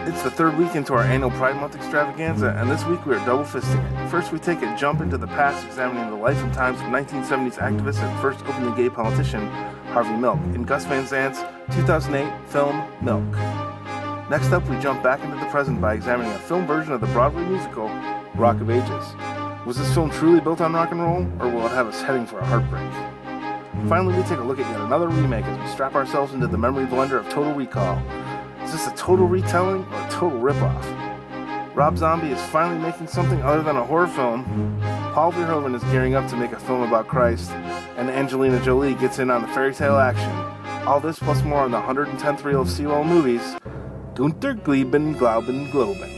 It's the third week into our annual Pride Month extravaganza, and this week we are double fisting it. First, we take a jump into the past, examining the life and times of 1970s activist and first openly gay politician Harvey Milk in Gus Van Sant's 2008 film Milk. Next up, we jump back into the present by examining a film version of the Broadway musical Rock of Ages. Was this film truly built on rock and roll, or will it have us heading for a heartbreak? Finally, we take a look at yet another remake as we strap ourselves into the memory blender of Total Recall. Is this a total retelling or a total ripoff? Rob Zombie is finally making something other than a horror film. Paul Verhoeven is gearing up to make a film about Christ, and Angelina Jolie gets in on the fairy tale action. All this plus more on the 110th reel of Seawell movies. Gunter Glieben Glauben Globen.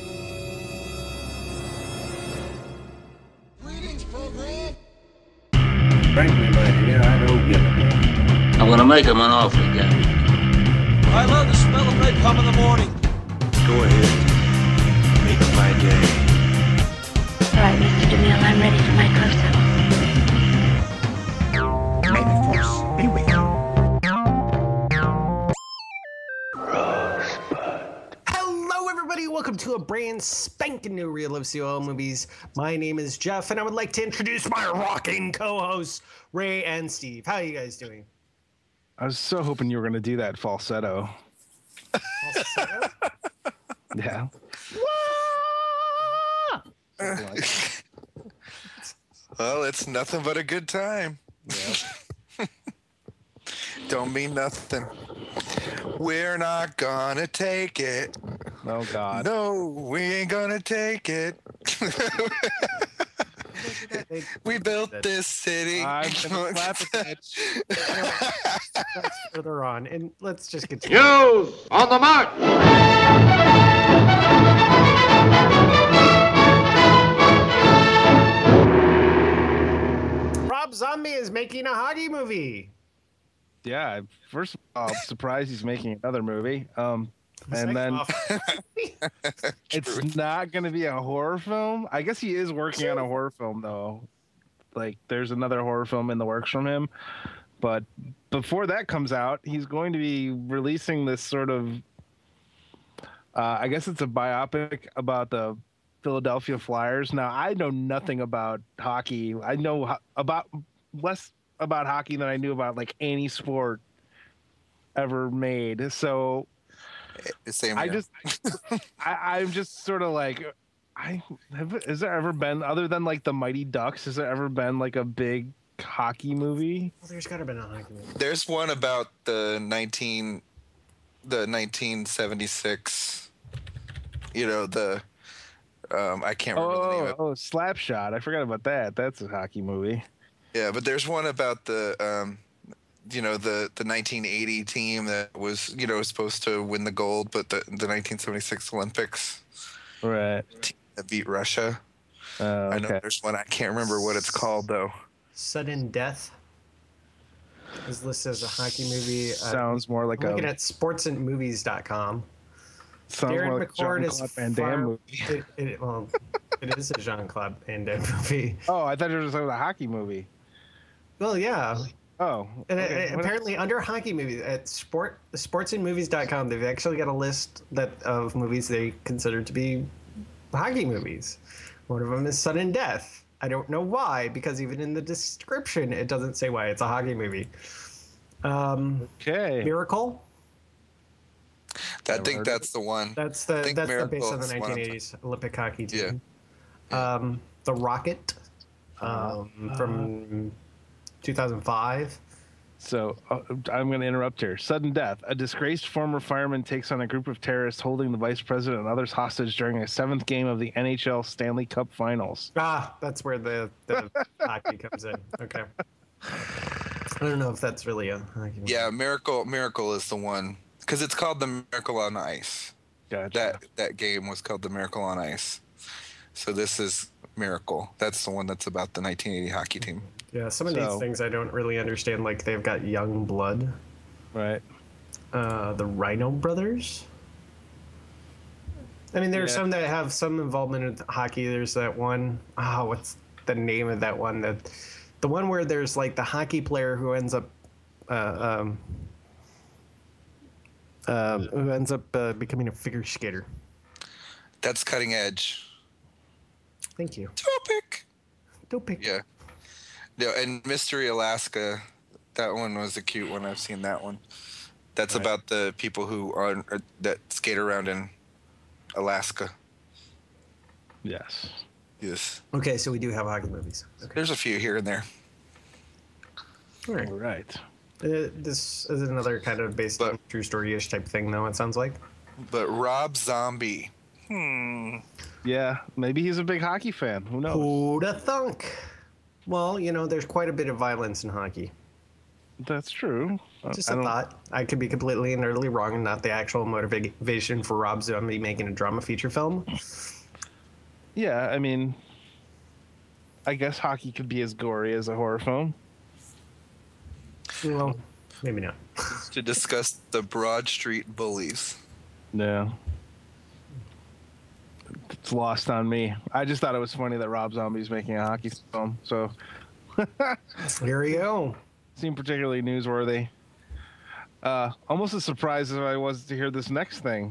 Frankly, my dear, I don't give a damn. I'm gonna make him an offer again. I love the smell of napalm in the morning. Go ahead. Make my day. All right, Mr. DeMille, I'm ready for my close-up. May the force be with you. Hello, everybody. Welcome to a brand spanking new reel of COL movies. My name is Jeff, and I would like to introduce my rocking co-hosts, Ray and Steve. How are you guys doing? I was so hoping you were going to do that falsetto. Falsetto? Yeah. Well, it's nothing but a good time. Yeah. Don't mean nothing. We're not gonna take it. Oh, God. No, we ain't gonna take it. We built this city. I'm gonna slap a bitch. That's further on, and let's just continue. News on the mark! Rob Zombie is making a hockey movie. Yeah, first of all, I'm surprised he's making another movie. And then it's not going to be a horror film. I guess he is working on a horror film, though. Like, there's another horror film in the works from him. But before that comes out, he's going to be releasing this sort of, I guess it's a biopic about the Philadelphia Flyers. Now, I know nothing about hockey. I know about less about hockey than I knew about, like, any sport ever made. So Same I here. I'm just sort of like, has there ever been, other than like the Mighty Ducks, has there ever been like a big hockey movie? Well, there's got to be a hockey movie. There's one about the 1976. You know, the I can't remember the name of it. Oh, Slapshot. I forgot about that. That's a hockey movie. Yeah, but there's one about the the 1980 team that was, supposed to win the gold, but the 1976 Olympics Right. team that beat Russia. Oh, I know okay. there's one. I can't remember what it's called, though. Sudden Death is listed as a hockey movie. Sounds more like I'm looking at sportsandmovies.com. sounds Darren more like McCord is Jean-Claude Van Damme movie. It is a Jean-Claude Van Damme movie. Oh, I thought it was like a hockey movie. Well, yeah. Oh. And okay. apparently under hockey movies at sportsandmovies.com, they've actually got a list of movies they consider to be hockey movies. One of them is Sudden Death. I don't know why, because even in the description, it doesn't say why it's a hockey movie. Okay. Miracle. I think that's the one. That's the base Miracle of the is one of 1980s Olympic hockey team. Yeah. The Rocket from 2005. So I'm going to interrupt here. Sudden death. A disgraced former fireman takes on a group of terrorists holding the vice president and others hostage during a seventh game of the NHL Stanley Cup Finals. That's where the hockey comes in. Okay. I don't know if that's really a hockey movie. Yeah, Miracle is the one, because it's called the Miracle on Ice. Gotcha. That game was called the Miracle on Ice. So this is Miracle. That's the one that's about the 1980 hockey team. Yeah, some of these things I don't really understand. Like, they've got Young Blood. Right. The Rhino Brothers. I mean, there are some that have some involvement in hockey. There's that one. What's the name of that one? The one where there's like the hockey player who ends up who ends up becoming a figure skater. That's cutting edge. Thank you. Topic. Topic. Yeah. Yeah, and Mystery Alaska, that one was a cute one. I've seen that one. That's about the people who are that skate around in Alaska. Yes. Yes. Okay, so we do have hockey movies. Okay. There's a few here and there. All right. All right. This is another kind of based on true story-ish type thing, though, it sounds like. But Rob Zombie. Yeah, maybe he's a big hockey fan. Who knows? Who'da thunk? Well, there's quite a bit of violence in hockey. That's true. Just a thought. I could be completely and utterly wrong and not the actual motivation for Rob Zombie making a drama feature film. Yeah, I mean, I guess hockey could be as gory as a horror film. Well, maybe not. To discuss the Broad Street Bullies. Yeah. It's lost on me. I just thought it was funny that Rob Zombie's making a hockey film, so Here we go. seemed particularly newsworthy. Almost as surprised as I was to hear this next thing.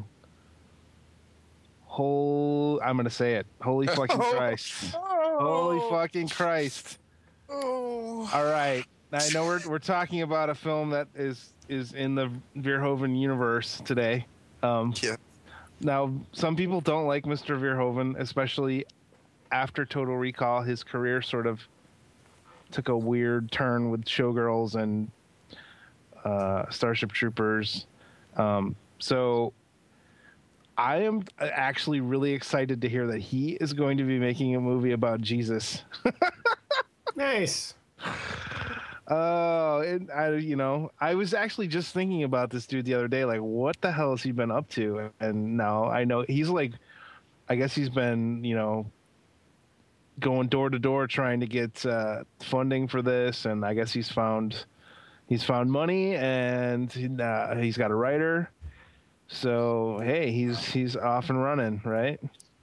I'm gonna say it. Holy fucking Christ! Holy fucking Christ! Oh. All right, I know we're talking about a film that is in the Verhoeven universe today. Yeah. Now, some people don't like Mr. Verhoeven, especially after Total Recall. His career sort of took a weird turn with Showgirls and Starship Troopers. So I am actually really excited to hear that he is going to be making a movie about Jesus. Nice. Oh, and I was actually just thinking about this dude the other day. Like, what the hell has he been up to? And now I know he's like, I guess he's been, going door to door trying to get funding for this. And I guess he's found money, and he's got a writer. So hey, he's off and running, right?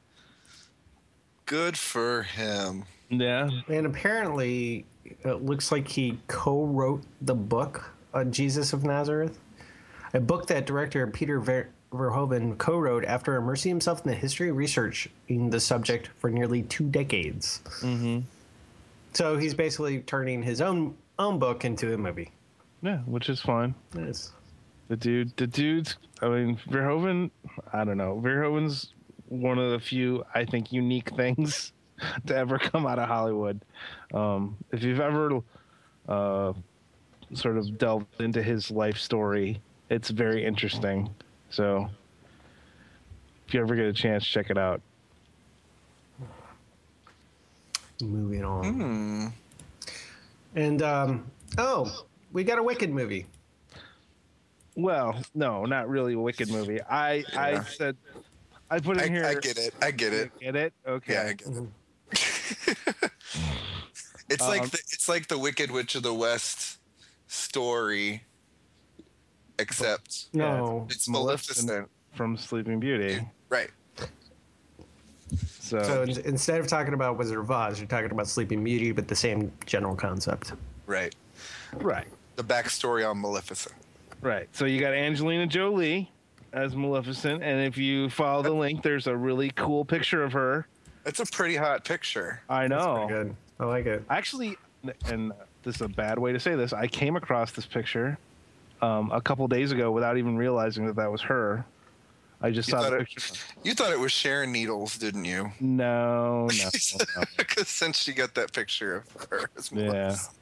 Good for him. Yeah. And apparently, it looks like he co-wrote the book, Jesus of Nazareth, a book that director Peter Verhoeven co-wrote after immersing himself in the history of research in the subject for nearly 2 decades. Mm-hmm. So he's basically turning his own book into a movie. Yeah, which is fine. Nice. The dude's, I mean, Verhoeven, I don't know. Verhoeven's one of the few, I think, unique things to ever come out of Hollywood. If you've ever sort of delved into his life story, it's very interesting. So if you ever get a chance, check it out. Moving on. And, we got a Wicked movie. Well, no, not really a Wicked movie. I said, I put in here. I get it. Get it? Okay. Yeah, I get it. It's like the Wicked Witch of the West story, except No. it's Maleficent. From Sleeping Beauty. Right. So instead of talking about Wizard of Oz, you're talking about Sleeping Beauty, but the same general concept. Right. Right. The backstory on Maleficent. Right. So you got Angelina Jolie as Maleficent, and if you follow the link, there's a really cool picture of her. It's a pretty hot picture. I know. Pretty good. I like it. Actually, and this is a bad way to say this, I came across this picture a couple days ago without even realizing that was her. I just saw the picture. You thought it was Sharon Needles, didn't you? No. Because since she got that picture of her as Maleficent.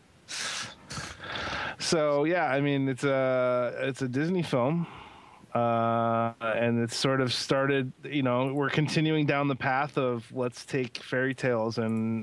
So yeah, I mean it's a Disney film, and it's sort of started. We're continuing down the path of let's take fairy tales and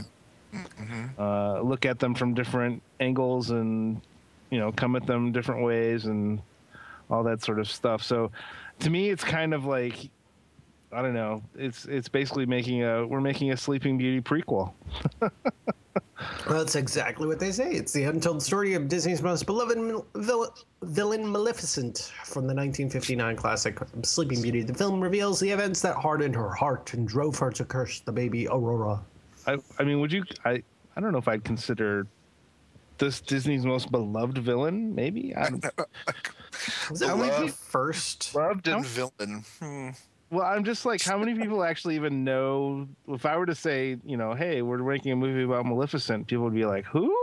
look at them from different angles and come at them different ways and all that sort of stuff. So to me, it's kind of like, I don't know. It's basically we're making a Sleeping Beauty prequel. Well, that's exactly what they say. It's the untold story of Disney's most beloved villain, Maleficent, from the 1959 classic Sleeping Beauty. The film reveals the events that hardened her heart and drove her to curse the baby Aurora. I mean, I don't know if I'd consider this Disney's most beloved villain, maybe. Was it the first? Loved and villain. Well, I'm just like, how many people actually even know? If I were to say, hey, we're making a movie about Maleficent, people would be like, who?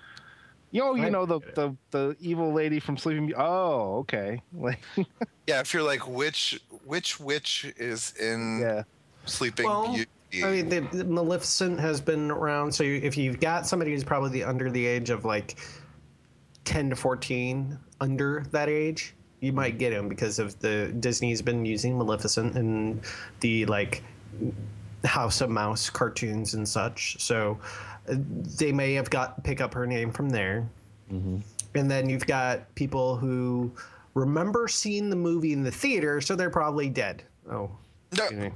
The evil lady from Sleeping Beauty. Oh, okay. Like, yeah, if you're like, which witch is in Sleeping Beauty? I mean, the Maleficent has been around. So if you've got somebody who's probably under the age of like 10 to 14, under that age, you might get him because of the Disney's been using Maleficent in the like House of Mouse cartoons and such. So they may have pick up her name from there. Mm-hmm. And then you've got people who remember seeing the movie in the theater, so they're probably dead. Oh. No.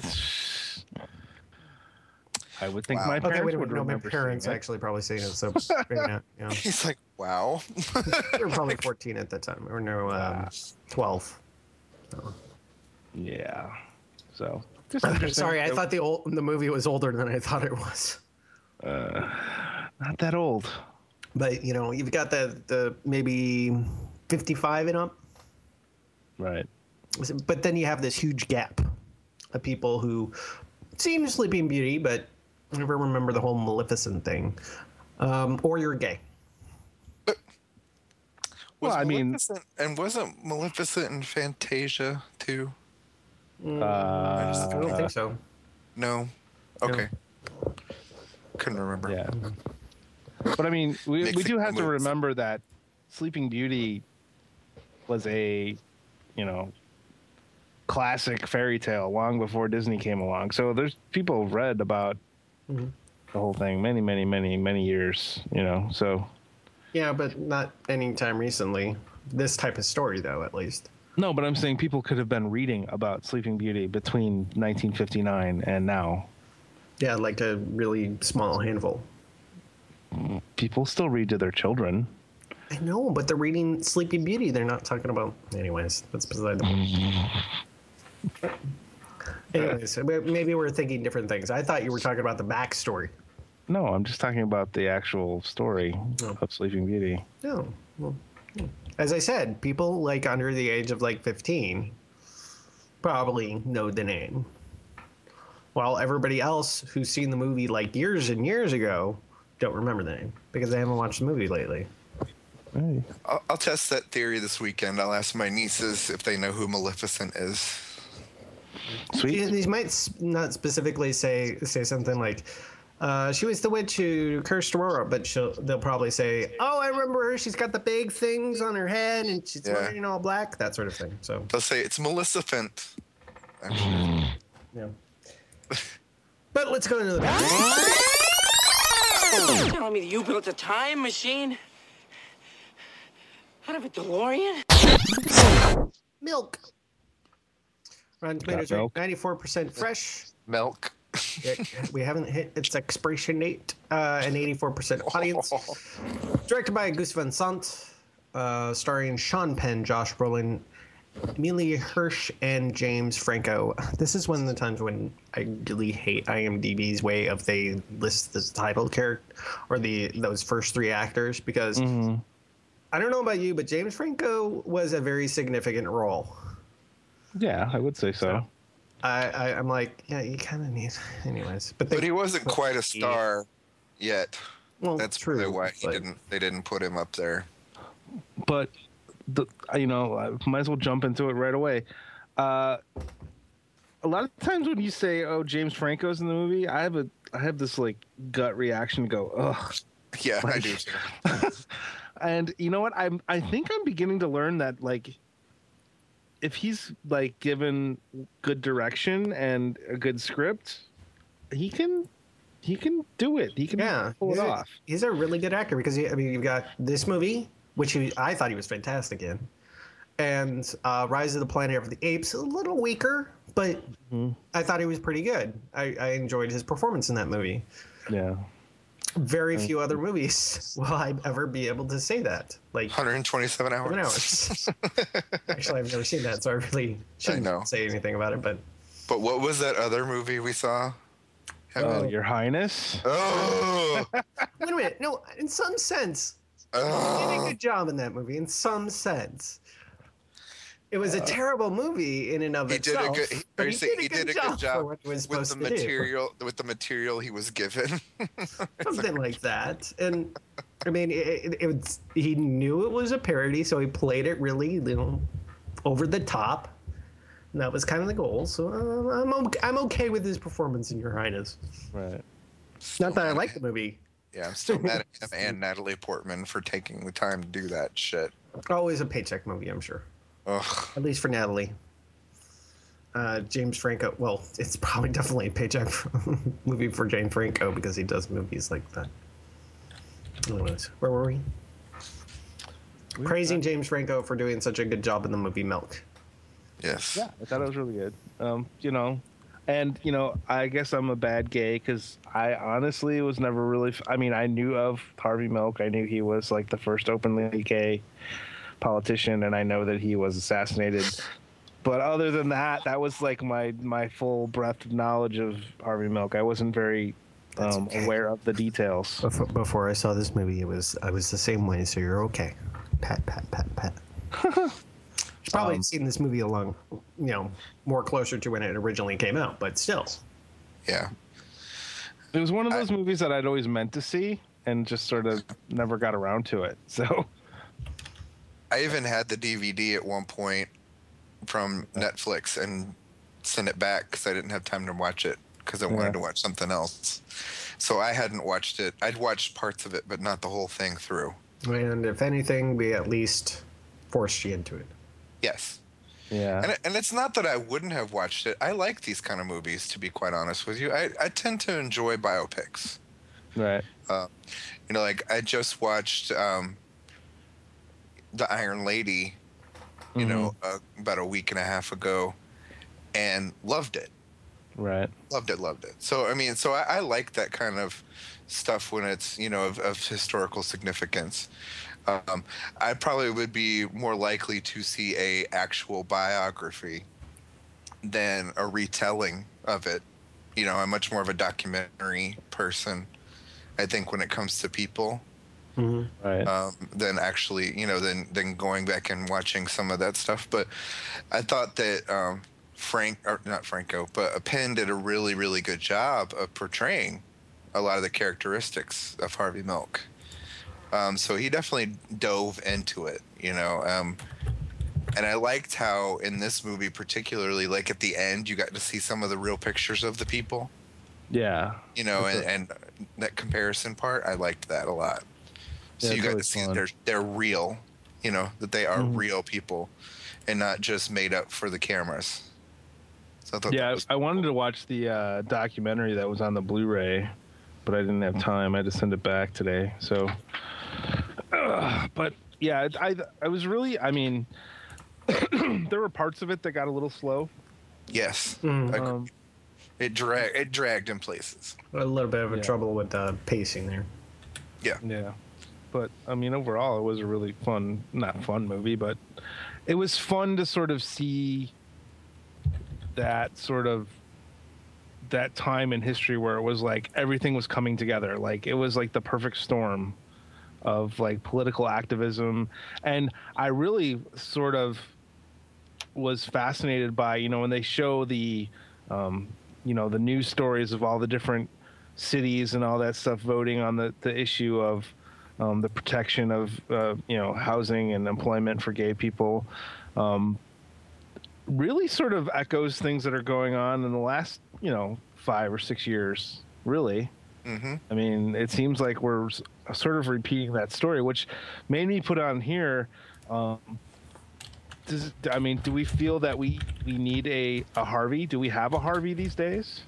I would think my parents would remember. My parents actually probably seen it. So He's like, wow. They were probably 14 at that time, or 12. So. Yeah. So. Sorry, I thought the movie was older than I thought it was. Not that old. But you've got the maybe 55 and up. Right. But then you have this huge gap of people who seen Sleeping Beauty, but never remember the whole Maleficent thing. Or you're gay. Wasn't Maleficent in Fantasia too? I don't think so. No. Okay. No. Couldn't remember. Yeah. But I mean, we do have to remember that Sleeping Beauty was a, classic fairy tale long before Disney came along. So there's people who've read about the whole thing many, many, many, many years, so. Yeah, but not any time recently. This type of story, though, at least. No, but I'm saying people could have been reading about Sleeping Beauty between 1959 and now. Yeah, like a really small handful. People still read to their children. I know, but they're reading Sleeping Beauty. They're not talking about... Anyways, that's beside the point. Anyways, maybe we're thinking different things. I thought you were talking about the backstory. No, I'm just talking about the actual story of Sleeping Beauty. No. Well, as I said, people like under the age of like 15 probably know the name. While everybody else who's seen the movie like years and years ago don't remember the name because they haven't watched the movie lately. Hey. I'll test that theory this weekend. I'll ask my nieces if they know who Maleficent is. Sweet. These might not specifically say something like, she was the witch who cursed Aurora, but they'll probably say, oh, I remember her. She's got the big things on her head and she's wearing all black, that sort of thing. So they'll say it's Maleficent. Yeah. But let's go into the back. You're telling me that you built a time machine out of a DeLorean? Milk. Rotten Tomatoes rate 94% fresh. Milk. We haven't hit its expiration date. An 84% audience. Directed by Gus Van Sant. Starring Sean Penn, Josh Brolin, Amelia Hirsch, and James Franco. This is one of the times when I really hate IMDb's way of they list the title character or those first three actors because I don't know about you, but James Franco was a very significant role. Yeah, I would say so. I'm like, yeah, you kind of need, anyways. But he wasn't quite a star yet. Well, that's true, why they didn't put him up there. But I might as well jump into it right away. A lot of times when you say, "Oh, James Franco's in the movie," I have this like gut reaction to go, "Ugh." Yeah, I do too. And you know what? I think I'm beginning to learn that like, if he's like given good direction and a good script, he can do it. He can pull it off. He's a really good actor because you've got this movie, which I thought he was fantastic in, and Rise of the Planet of the Apes, a little weaker, but I thought he was pretty good. I enjoyed his performance in that movie. Yeah. Very few other movies will I ever be able to say that. Like 127 hours. Actually, I've never seen that, so I really shouldn't say anything about it. But what was that other movie we saw? Oh, Your Highness. Oh. Wait a minute. No, in some sense, He did a good job in that movie in some sense. It was a terrible movie in and of itself. But he did a good job for what he was supposed to do. With the material he was given. Something like that. And I mean, he knew it was a parody, so he played it really, over the top. And that was kind of the goal. So I'm okay with his performance, in Your Highness. Right. Not that I like the movie. Yeah, I'm still mad at him and Natalie Portman for taking the time to do that shit. Always a paycheck movie, I'm sure. Ugh. At least for Natalie. James Franco. Well, it's probably definitely a paycheck movie for James Franco because he does movies like that. Anyways, where were we? Praising James Franco for doing such a good job in the movie Milk. Yes. Yeah, I thought it was really good. And I guess I'm a bad gay because I honestly was never really. I mean, I knew of Harvey Milk. I knew he was like the first openly gay politician, and I know that he was assassinated. But other than that, that was like my full breadth of knowledge of Harvey Milk. I wasn't very aware of the details. Before I saw this movie, I was the same way. So you're okay. Pat, pat, pat, pat. You've probably seen this movie along, more closer to when it originally came out, but still. Yeah. It was one of those movies that I'd always meant to see and just sort of never got around to it. So I even had the DVD at one point from Netflix and sent it back because I didn't have time to watch it because I wanted to watch something else. So I hadn't watched it. I'd watched parts of it, but not the whole thing through. And if anything, we at least forced you into it. Yes. Yeah. And it's not that I wouldn't have watched it. I like these kind of movies, to be quite honest with you. I tend to enjoy biopics. Right. Like I just watched The Iron Lady, about a week and a half ago, and loved it. Right. Loved it. So, I like that kind of stuff when it's, of historical significance. I probably would be more likely to see a actual biography than a retelling of it. I'm much more of a documentary person, I think, when it comes to people. Mm-hmm. Right. Than actually, than going back and watching some of that stuff. But I thought that Penn did a really, really good job of portraying a lot of the characteristics of Harvey Milk. So he definitely dove into it, and I liked how in this movie particularly, like at the end, you got to see some of the real pictures of the people. Yeah. And that comparison part, I liked that a lot. So Yeah, you got to see they're real, that they are real people and not just made up for the cameras. So I wanted to watch the documentary that was on the Blu-ray, but I didn't have time. I had to send it back today. So, but yeah, I was really, there were parts of it that got a little slow. Yes. It dragged in places. A little bit of a trouble with the pacing there. Yeah. Yeah. But overall, it was a really not fun movie, but it was fun to sort of see that time in history where it was like everything was coming together. Like it was like the perfect storm of like political activism. And I really sort of was fascinated by, when they show the, the news stories of all the different cities and all that stuff voting on the issue of the protection of, housing and employment for gay people. Really sort of echoes things that are going on in the last, 5 or 6 years, really. Mm-hmm. It seems like we're sort of repeating that story, which made me put on here. Do we feel that we need a Harvey? Do we have a Harvey these days?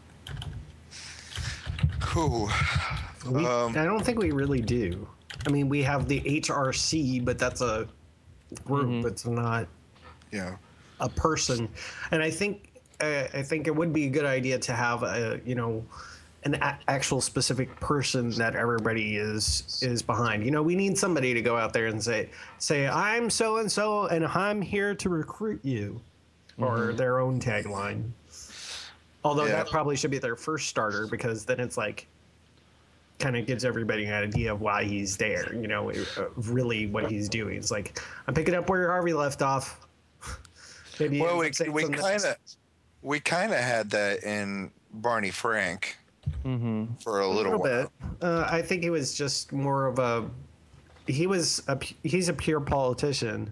Cool. I don't think we really do. We have the HRC, but that's a group. It's not a person. And I think it would be a good idea to have an actual specific person that everybody is behind. We need somebody to go out there and say I'm so and so, and I'm here to recruit you, or their own tagline. Although that probably should be their first starter, because then it's like, kind of gives everybody an idea of why he's there. Really what he's doing. It's like, I'm picking up where Harvey left off. Maybe well, we kind of had that in Barney Frank for a little while. Bit. I think he was just more of a. He's a pure politician,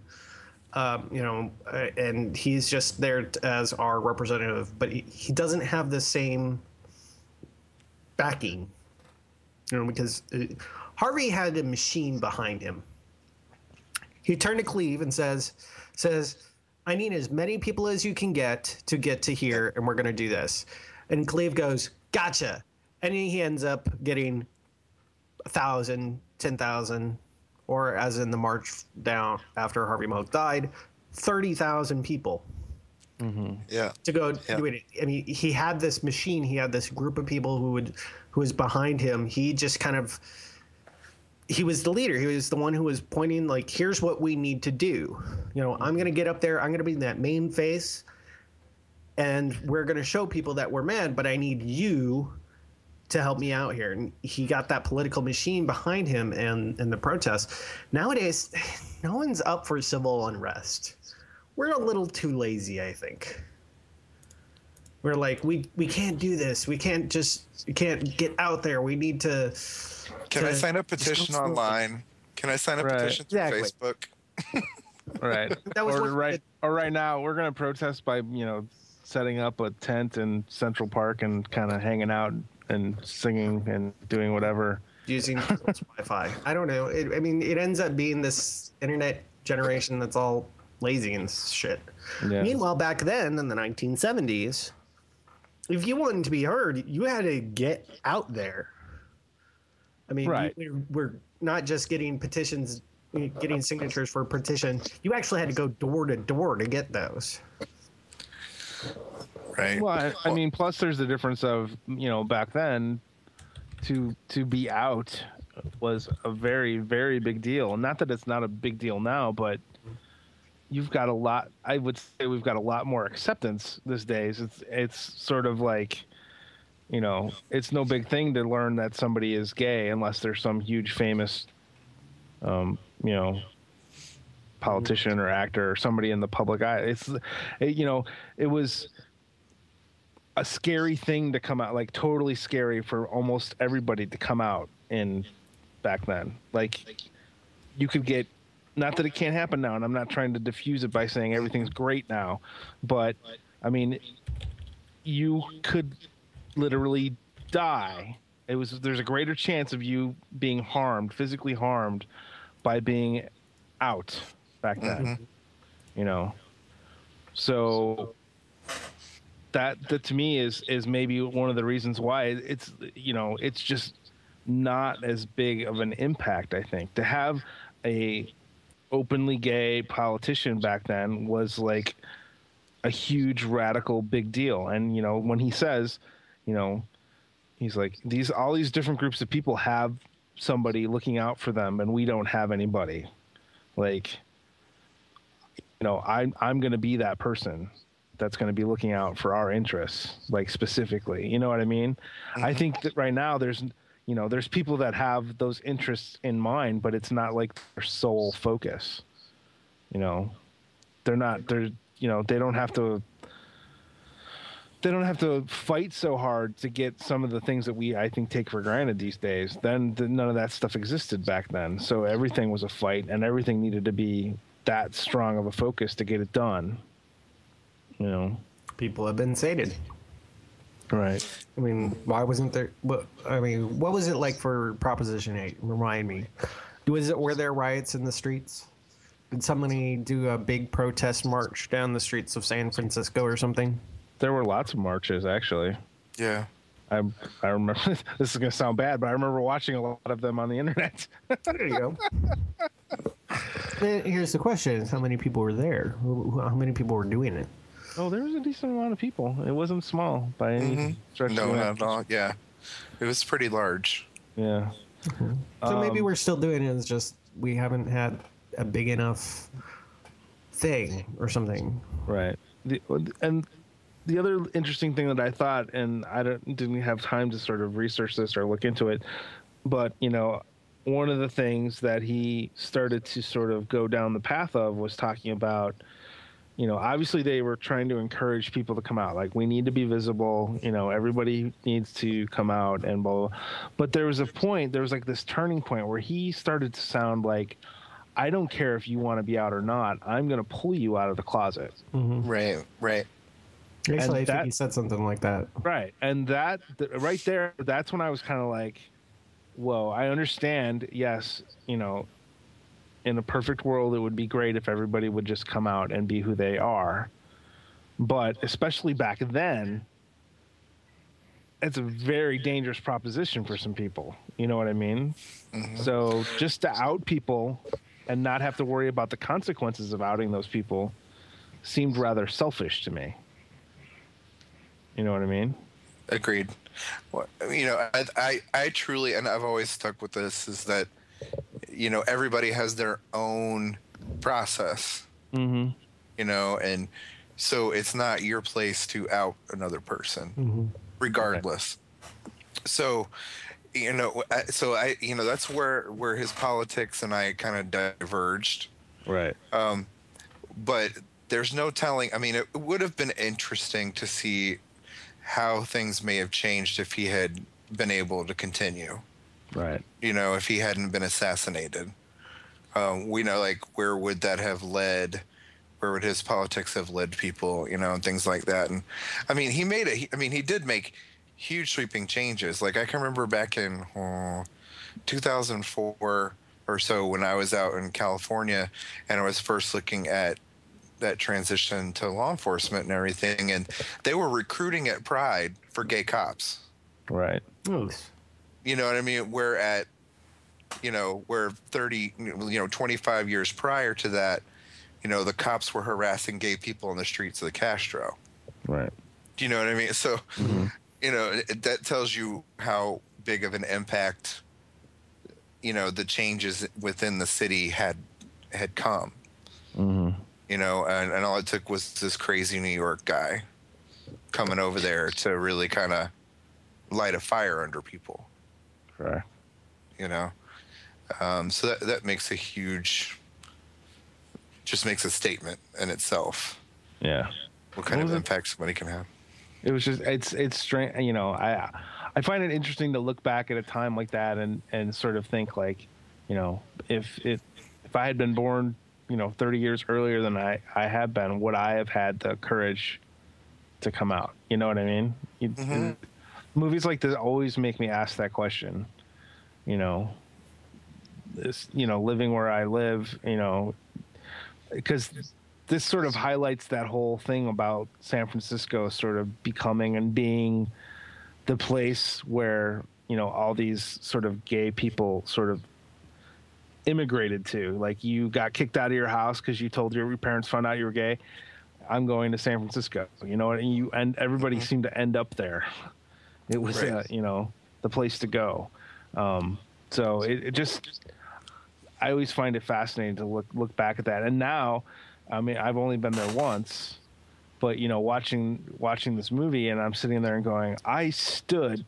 and he's just there as our representative. But he doesn't have the same backing, because Harvey had a machine behind him. He turned to Cleve and says, "I need as many people as you can get to here, and we're going to do this." And Cleve goes, "Gotcha," and he ends up getting 1,000, 10,000. Or as in the march down after Harvey Milk died, 30,000 people. Yeah. To go do it. I mean, he had this machine. He had this group of people who was behind him. He just kind of. He was the leader. He was the one who was pointing, like, here's what we need to do. I'm going to get up there. I'm going to be that main face, and we're going to show people that we're mad. But I need you to help me out here. And he got that political machine behind him and the protests. Nowadays, no one's up for civil unrest. We're a little too lazy, I think. We're like, we can't do this. We can't get out there. We need to. Can I sign a petition online? Can I sign a petition through Facebook? Right. Or right now, we're going to protest by, setting up a tent in Central Park and kind of hanging out and singing and doing whatever. Using Wi-Fi. I don't know. It ends up being this internet generation that's all lazy and shit. Yeah. Meanwhile, back then in the 1970s, if you wanted to be heard, you had to get out there. Right. We're not just getting petitions, getting signatures for a petition. You actually had to go door to door to get those. Right. Well, plus there's the difference of, back then to be out was a very, very big deal. Not that it's not a big deal now, but you've got a lot, I would say we've got a lot more acceptance these days. It's sort of like, it's no big thing to learn that somebody is gay unless there's some huge famous, politician or actor or somebody in the public eye. It was a scary thing to come out, like totally scary for almost everybody to come out in back then. Like you could get, not that it can't happen now, and I'm not trying to diffuse it by saying everything's great now, but you could literally die. There's a greater chance of you being harmed, physically harmed, by being out back then. So that to me is maybe one of the reasons why it's just not as big of an impact. I think to have a openly gay politician back then was like a huge radical big deal. And when he says, he's like, all these different groups of people have somebody looking out for them, and we don't have anybody. Like, I'm going to be that person that's going to be looking out for our interests, like specifically. You know what I mean? I think that right now there's people that have those interests in mind, but it's not like their sole focus. They don't have to fight so hard to get some of the things that I think take for granted these days. Then none of that stuff existed back then. So everything was a fight, and everything needed to be that strong of a focus to get it done. People have been sated. Right. Why wasn't there? What was it like for Proposition 8? Remind me. Were there riots in the streets? Did somebody do a big protest march down the streets of San Francisco or something? There were lots of marches, actually. Yeah. I remember, this is going to sound bad, but I remember watching a lot of them on the internet. There you go. Here's the question. How many people were there? How many people were doing it? Oh, there was a decent amount of people. It wasn't small by any stretch. No, not at all. Yeah. It was pretty large. Yeah. Mm-hmm. So maybe we're still doing it. It's just we haven't had a big enough thing or something. Right. And the other interesting thing that I thought, and I didn't have time to sort of research this or look into it, But, one of the things that he started to sort of go down the path of was talking about, obviously they were trying to encourage people to come out. Like, we need to be visible, everybody needs to come out and blah, blah, blah. But there was like this turning point where he started to sound like, I don't care if you want to be out or not. I'm going to pull you out of the closet. Right. Actually, I think he said something like that. Right. And right there, that's when I was kind of like, whoa, I understand. Yes, in a perfect world, it would be great if everybody would just come out and be who they are. But especially back then, it's a very dangerous proposition for some people. You know what I mean? Mm-hmm. So just to out people and not have to worry about the consequences of outing those people seemed rather selfish to me. You know what I mean? Agreed. Well, I truly, and I've always stuck with this, is that, everybody has their own process, and so it's not your place to out another person, regardless. Right. So, that's where his politics and I kind of diverged. Right. But there's no telling. I mean, it would have been interesting to see how things may have changed if he had been able to continue. Right. If he hadn't been assassinated. We know, like, where would that have led? Where would his politics have led people, and things like that. And I mean, he did make huge sweeping changes. Like, I can remember back in 2004 or so when I was out in California and I was first looking at that transition to law enforcement and everything, and they were recruiting at Pride for gay cops. Right. You know what I mean? Where 25 years prior to that, the cops were harassing gay people in the streets of the Castro. Right. Do you know what I mean? So, that tells you how big of an impact, the changes within the city had come. Mm-hmm. And all it took was this crazy New York guy coming over there to really kind of light a fire under people. Correct. So that makes makes a statement in itself. Yeah. What kind of impact somebody can have. It was just, it's strange. I find it interesting to look back at a time like that and sort of think like, if I had been born 30 years earlier than I have been, would I have had the courage to come out? You know what I mean? Movies like this always make me ask that question. Living where I live, because this sort of highlights that whole thing about San Francisco sort of becoming and being the place where, all these sort of gay people sort of immigrated to. Like, you got kicked out of your house because you told your parents found out you were gay. I'm going to San Francisco, and everybody seemed to end up there. It was, right. The place to go. So it just, I always find it fascinating to look back at that. And now, I mean, I've only been there once, but watching this movie, and I'm sitting there and going, I stood,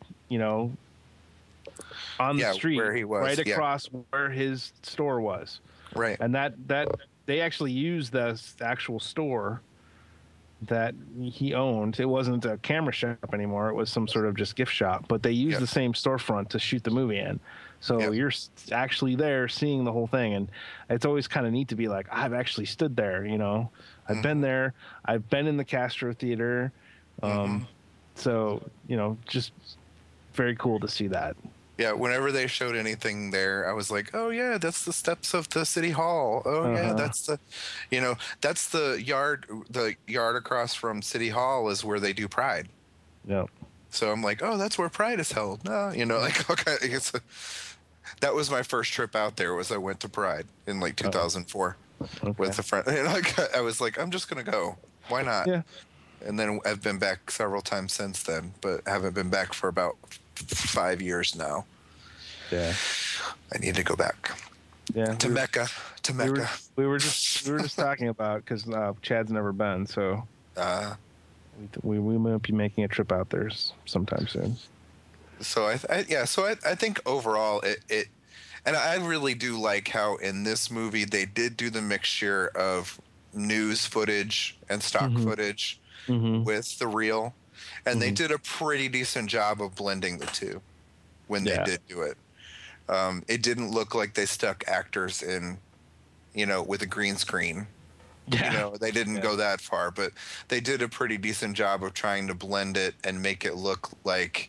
on the street where he was, right across where his store was. Right. And that they actually used the actual store that he owned. It wasn't a camera shop anymore. It was some sort of just gift shop, but they used the same storefront to shoot the movie in. So you're actually there seeing the whole thing. And it's always kind of neat to be like, I've actually stood there, I've been there. I've been in the Castro Theater. So, just very cool to see that. Yeah, whenever they showed anything there, I was like, oh, yeah, that's the steps of the city hall. Oh, yeah, that's that's the yard across from City Hall is where they do Pride. Yeah. So I'm like, oh, that's where Pride is held. No, okay. That was my first trip out there. I went to Pride in 2004 with a friend. And I was like, I'm just going to go. Why not? Yeah. And then I've been back several times since then, but haven't been back for about 5 years now. Yeah. I need to go back. Yeah. To Mecca. We were just talking about, because Chad's never been, so we might be making a trip out there sometime soon. So I think overall it and I really do like how in this movie they did do the mixture of news footage and stock footage with the real, and they did a pretty decent job of blending the two when they did do it. It didn't look like they stuck actors in, with a green screen. Yeah. They didn't go that far, but they did a pretty decent job of trying to blend it and make it look like,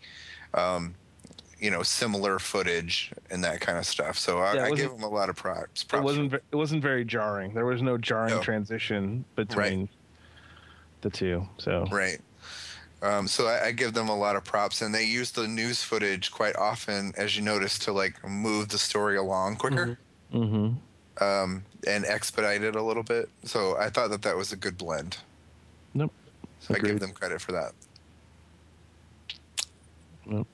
similar footage and that kind of stuff. So I give them a lot of props. It wasn't very jarring. There was no jarring transition between the two. So right. So I give them a lot of props, and they use the news footage quite often, as you notice, to like move the story along quicker. And expedite it a little bit. So I thought that was a good blend. Nope. So I give them credit for that. Nope.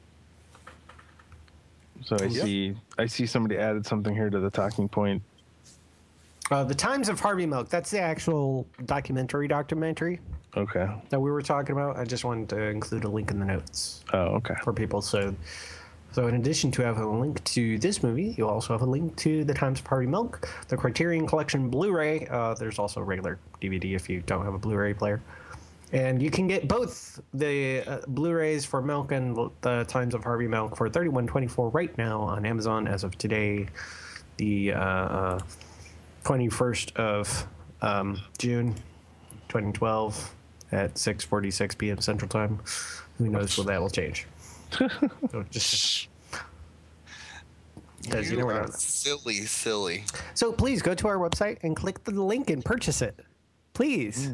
So I see somebody added something here to the talking point. The Times of Harvey Milk. That's the actual documentary. Okay. That we were talking about. I just wanted to include a link in the notes. Oh, okay. For people. So in addition to having a link to this movie, you'll also have a link to The Times of Harvey Milk, the Criterion Collection Blu-ray. There's also a regular DVD if you don't have a Blu-ray player. And you can get both the Blu-rays for Milk and The Times of Harvey Milk for $31.24 right now on Amazon as of today, the 21st of June 2012 at 6:46 p.m. Central Time. Who knows when that will change. So just because you never know. Silly. So please go to our website and click the link and purchase it, please.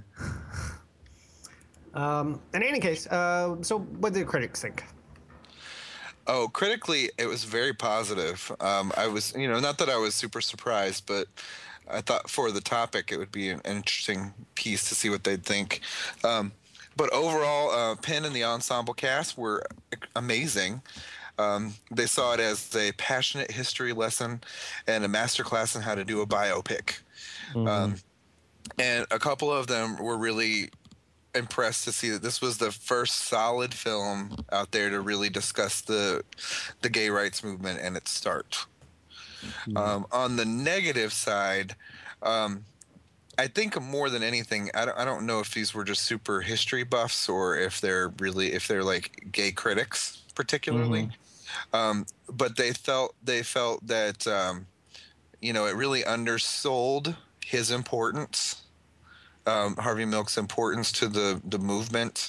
In any case, so what did the critics think? Oh, critically, it was very positive. I was, not that I was super surprised, but I thought for the topic it would be an interesting piece to see what they'd think. But overall, Penn and the ensemble cast were amazing. They saw it as a passionate history lesson and a masterclass in how to do a biopic. And a couple of them were really impressed to see that this was the first solid film out there to really discuss the gay rights movement and its start. On the negative side, I think more than anything, I don't know if these were just super history buffs or if they're like gay critics particularly. But they felt that it really undersold his importance, Harvey Milk's importance to the movement.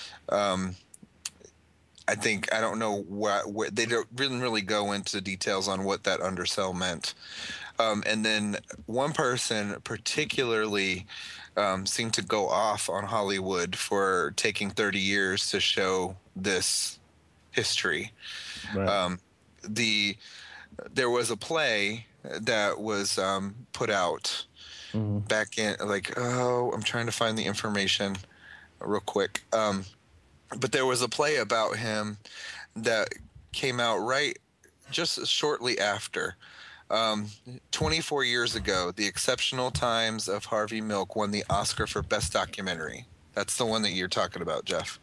I don't know what they didn't really go into details on what that undersell meant. And then one person particularly seemed to go off on Hollywood for taking 30 years to show this history. Right. There was a play that was put out back in I'm trying to find the information real quick. But there was a play about him that came out right just shortly after. 24 years ago, The Exceptional Times of Harvey Milk won the Oscar for Best Documentary. That's the one that you're talking about, Jeff.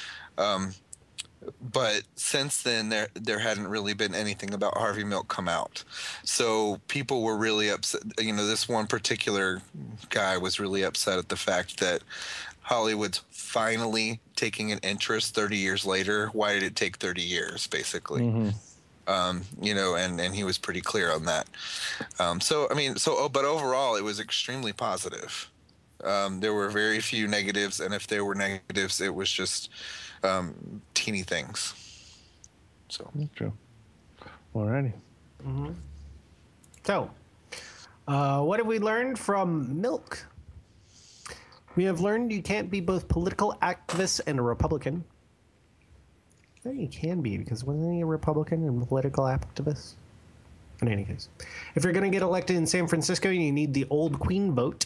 But since then, there hadn't really been anything about Harvey Milk come out. So people were really upset. This one particular guy was really upset at the fact that Hollywood's finally taking an interest 30 years later. Why did it take 30 years, basically? And he was pretty clear on that. But overall, it was extremely positive. There were very few negatives, and if there were negatives, it was just teeny things. So true. Alrighty. So, what have we learned from Milk? We have learned you can't be both political activist and a Republican. I think you can be, because wasn't he a Republican and political activist? In any case, if you're going to get elected in San Francisco, you need the old Queen vote.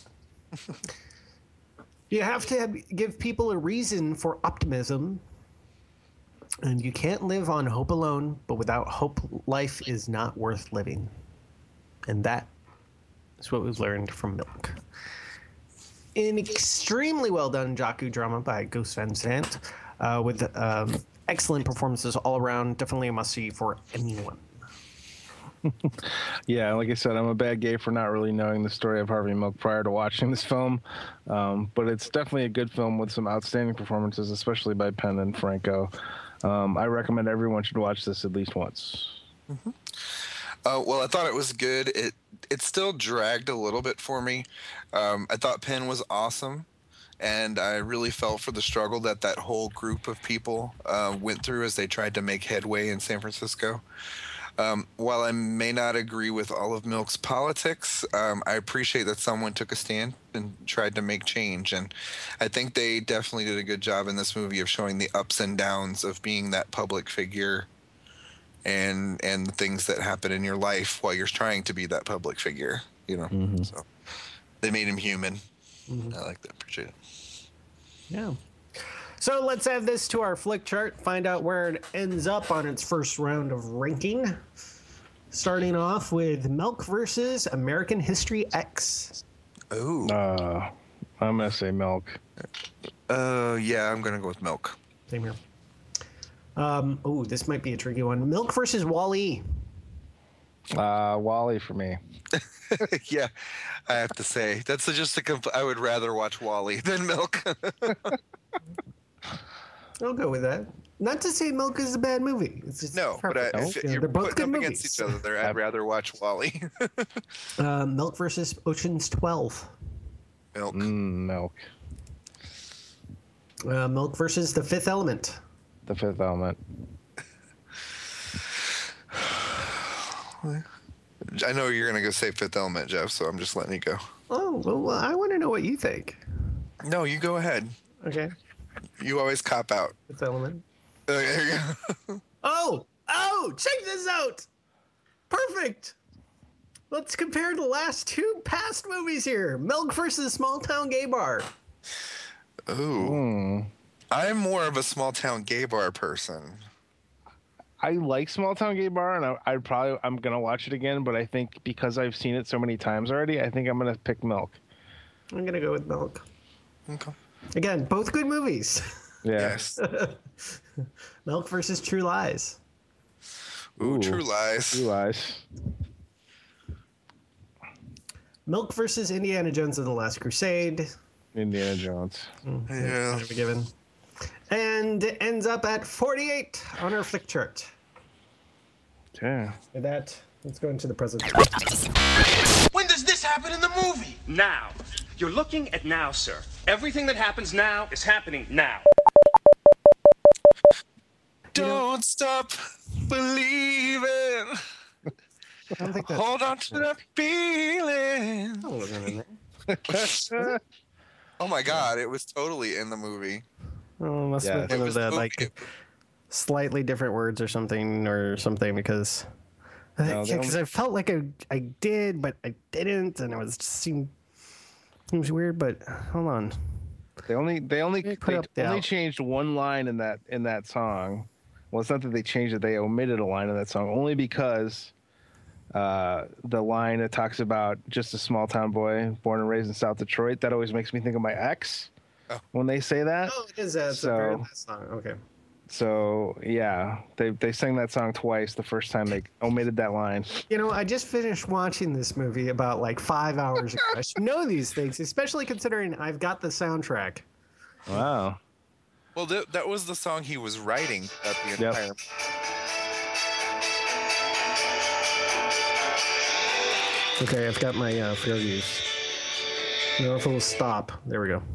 You have to give people a reason for optimism. And you can't live on hope alone, but without hope, life is not worth living. And that is what we've learned from Milk. An extremely well done docudrama by Gus Van Sant with excellent performances all around. Definitely a must-see for anyone. Yeah, like I said, I'm a bad gay for not really knowing the story of Harvey Milk prior to watching this film. But it's definitely a good film with some outstanding performances, especially by Penn and Franco. I recommend everyone should watch this at least once. Mm-hmm. Well, I thought it was good. It still dragged a little bit for me. I thought Penn was awesome, and I really felt for the struggle that whole group of people went through as they tried to make headway in San Francisco. While I may not agree with all of Milk's politics, I appreciate that someone took a stand and tried to make change. And I think they definitely did a good job in this movie of showing the ups and downs of being that public figure and the things that happen in your life while you're trying to be that public figure, you know. Mm-hmm. So they made him human. Mm-hmm. I like that. Appreciate it. Yeah. So let's add this to our flick chart, find out where it ends up on its first round of ranking. Starting off with Milk versus American History X. Oh. I'm going to say Milk. Yeah, I'm going to go with Milk. Same here. This might be a tricky one. Milk versus Wall-E. Wall-E for me. Yeah, I have to say that's just I would rather watch Wall-E than Milk. I'll go with that. Not to say Milk is a bad movie. It's just no, but if you're they're both putting good them movies. against each other, I'd rather watch Wall-E. Milk versus Ocean's 12. Milk. Milk. Milk versus The Fifth Element. The Fifth Element. I know you're gonna go say Fifth Element, Jeff, so I'm just letting you go. Oh, well, I want to know what you think. No, you go ahead. Okay. You always cop out. Fifth Element. There you go. Oh, check this out. Perfect. Let's compare the last two past movies here. Milk versus Small Town Gay Bar. Ooh. I'm more of a small town gay bar person. I like Small Town Gay Bar, and I'm gonna watch it again. But I think because I've seen it so many times already, I think I'm gonna pick Milk. I'm gonna go with Milk. Okay. Again, both good movies. Yeah. Yes. Milk versus True Lies. Ooh, True Lies. True Lies. Milk versus Indiana Jones and the Last Crusade. Indiana Jones. Yeah. Kind of a given. And it ends up at 48 on our flick chart. Okay. With that, let's go into the present. When does this happen in the movie? Now. You're looking at now, sir. Everything that happens now is happening now. Don't stop believing. I don't think that's... Hold on to that feeling. That wasn't in there. Oh my God, it was totally in the movie. Oh, must have It been one was of the the like movie. slightly different words or something because No, I felt like I did, but I didn't, and it was just seems weird. But hold on, They only put up the out. changed one line in that song. Well, it's not that they changed it; they omitted a line in that song only because the line that talks about just a small town boy born and raised in South Detroit. That always makes me think of my ex when they say that. Oh, it is. It's a very last song. Okay. So yeah, they sang that song twice. The first time they omitted that line. You know, I just finished watching this movie about like 5 hours ago. I should know these things, especially considering I've got the soundtrack. Wow. Well, that was the song he was writing at the entire. Yep. Okay, I've got my fair use. No, if it will stop. There we go.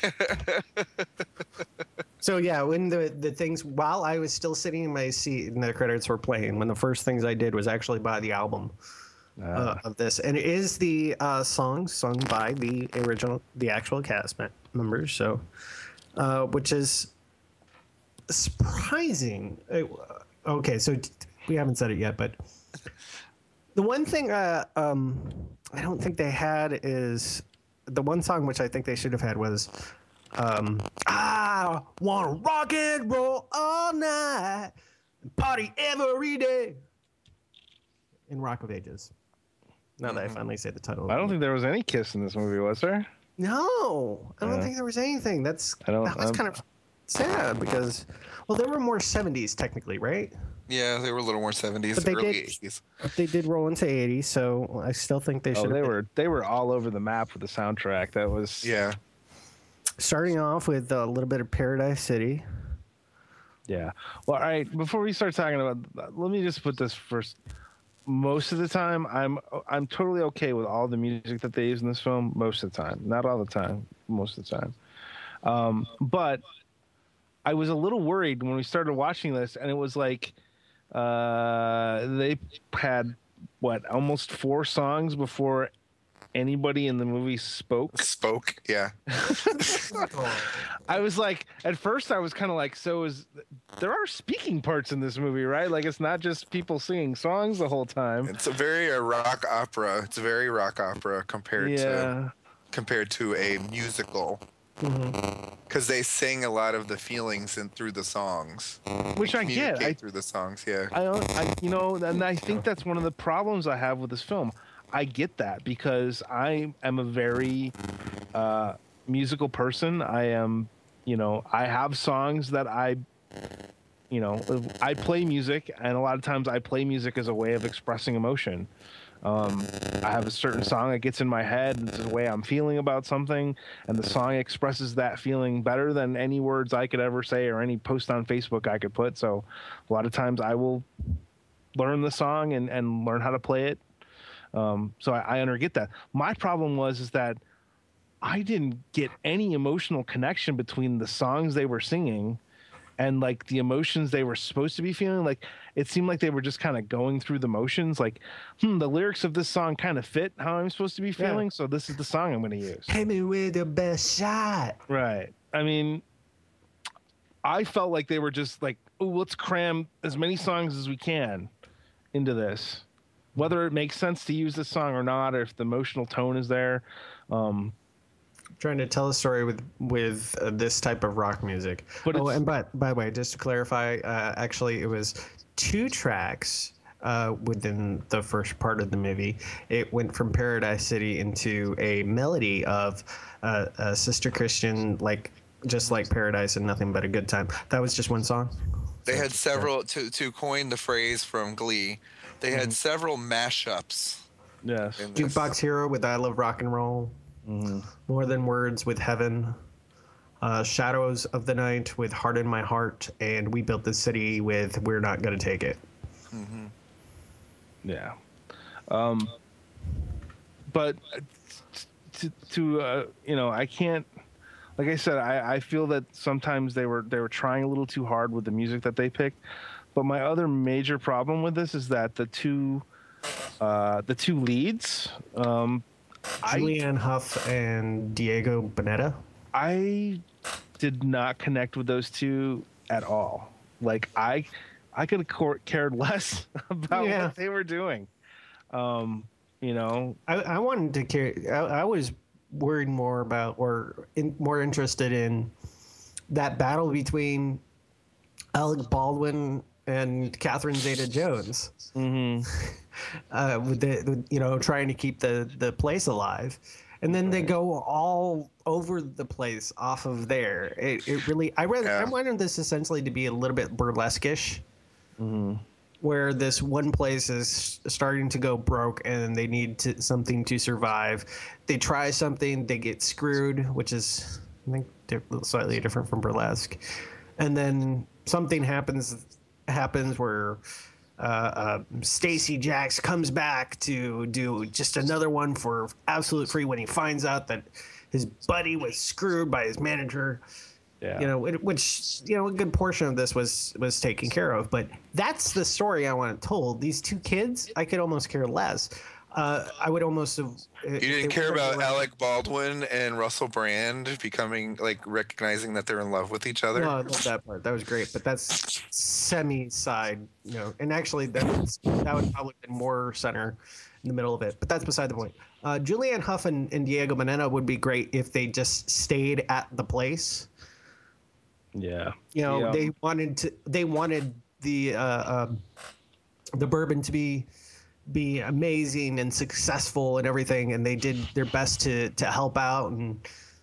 So yeah, when the things while I was still sitting in my seat and the credits were playing, one of the first things I did was actually buy the album of this, and it is the song sung by the actual cast members. So, which is surprising. Okay, so we haven't said it yet, but the one thing I don't think they had is the one song which I think they should have had was I wanna rock and roll all night and party every day in Rock of Ages. Now that I finally say the title. I don't think there was any kiss in this movie, was there? No, I don't think there was anything. That was kind of sad because, well, they were more 70s technically, right? Yeah, they were a little more 70s, But they early did- 80s. They did roll into 80s, so I still think they should. They were all over the map with the soundtrack. That was Yeah. Starting off with a little bit of Paradise City. Yeah. Well, all right. Before we start talking about, let me just put this first. Most of the time, I'm totally okay with all the music that they use in this film. Most of the time, not all the time. Most of the time. But I was a little worried when we started watching this, and it was like they had almost 4 songs before anybody in the movie spoke. Yeah. I was like, at first I was kind of like, there are speaking parts in this movie, right? Like, it's not just people singing songs the whole time. It's a very rock opera. It's a very rock opera compared to a musical. Because they sing a lot of the feelings through the songs, which I get. Through the songs, yeah. And I think that's one of the problems I have with this film. I get that because I am a very musical person. I am, I have songs that I play music, and a lot of times I play music as a way of expressing emotion. I have a certain song that gets in my head, and it's the way I'm feeling about something, and the song expresses that feeling better than any words I could ever say or any post on Facebook I could put. So a lot of times I will learn the song and learn how to play it. So I get that. My problem is that I didn't get any emotional connection between the songs they were singing and like the emotions they were supposed to be feeling. Like, it seemed like they were just kind of going through the motions. Like, the lyrics of this song kind of fit how I'm supposed to be feeling. So this is the song I'm going to use. Hit me with the best shot. Right. I mean, I felt like they were just like, oh, let's cram as many songs as we can into this. Whether it makes sense to use this song or not, or if the emotional tone is there. Trying to tell a story with this type of rock music. And by the way, just to clarify, actually it was 2 tracks within the first part of the movie. It went from Paradise City into a melody of Sister Christian, just like Paradise and Nothing But a Good Time. That was just one song. They had several, to coin the phrase from Glee, they had several mashups. Yes. Jukebox Hero with I Love Rock and Roll. More Than Words with Heaven. Shadows of the Night with Heart in My Heart. And We Built This City with We're Not Gonna Take It. Yeah. But I can't, like I said, I feel that sometimes they were trying a little too hard with the music that they picked. But my other major problem with this is that the two leads, Julianne Hough and Diego Boneta. I did not connect with those two at all. Like, I could have cared less about what they were doing. I wanted to care. I was worried more about, more interested in that battle between Alec Baldwin and Catherine Zeta-Jones. Trying to keep the place alive. And then they go all over the place off of there. It really, I wanted this essentially to be a little bit burlesque-ish, where this one place is starting to go broke and they need something to survive. They try something, they get screwed, which is, I think, slightly different from burlesque. And then something happens where Stacey Jacks comes back to do just another one for absolute free when he finds out that his buddy was screwed by his manager. Yeah. Which a good portion of this was taken care of. But that's the story I want told. These 2 kids, I could almost care less. I would almost have. You didn't care about Alec Baldwin and Russell Brand becoming, recognizing that they're in love with each other? No, I love that part. That was great. But that's semi-side, and actually that would probably been more center in the middle of it. But that's beside the point. Julianne Hough and Diego Boneta would be great if they just stayed at the place. Yeah. They wanted the bourbon to be amazing and successful and everything, and they did their best to help out, and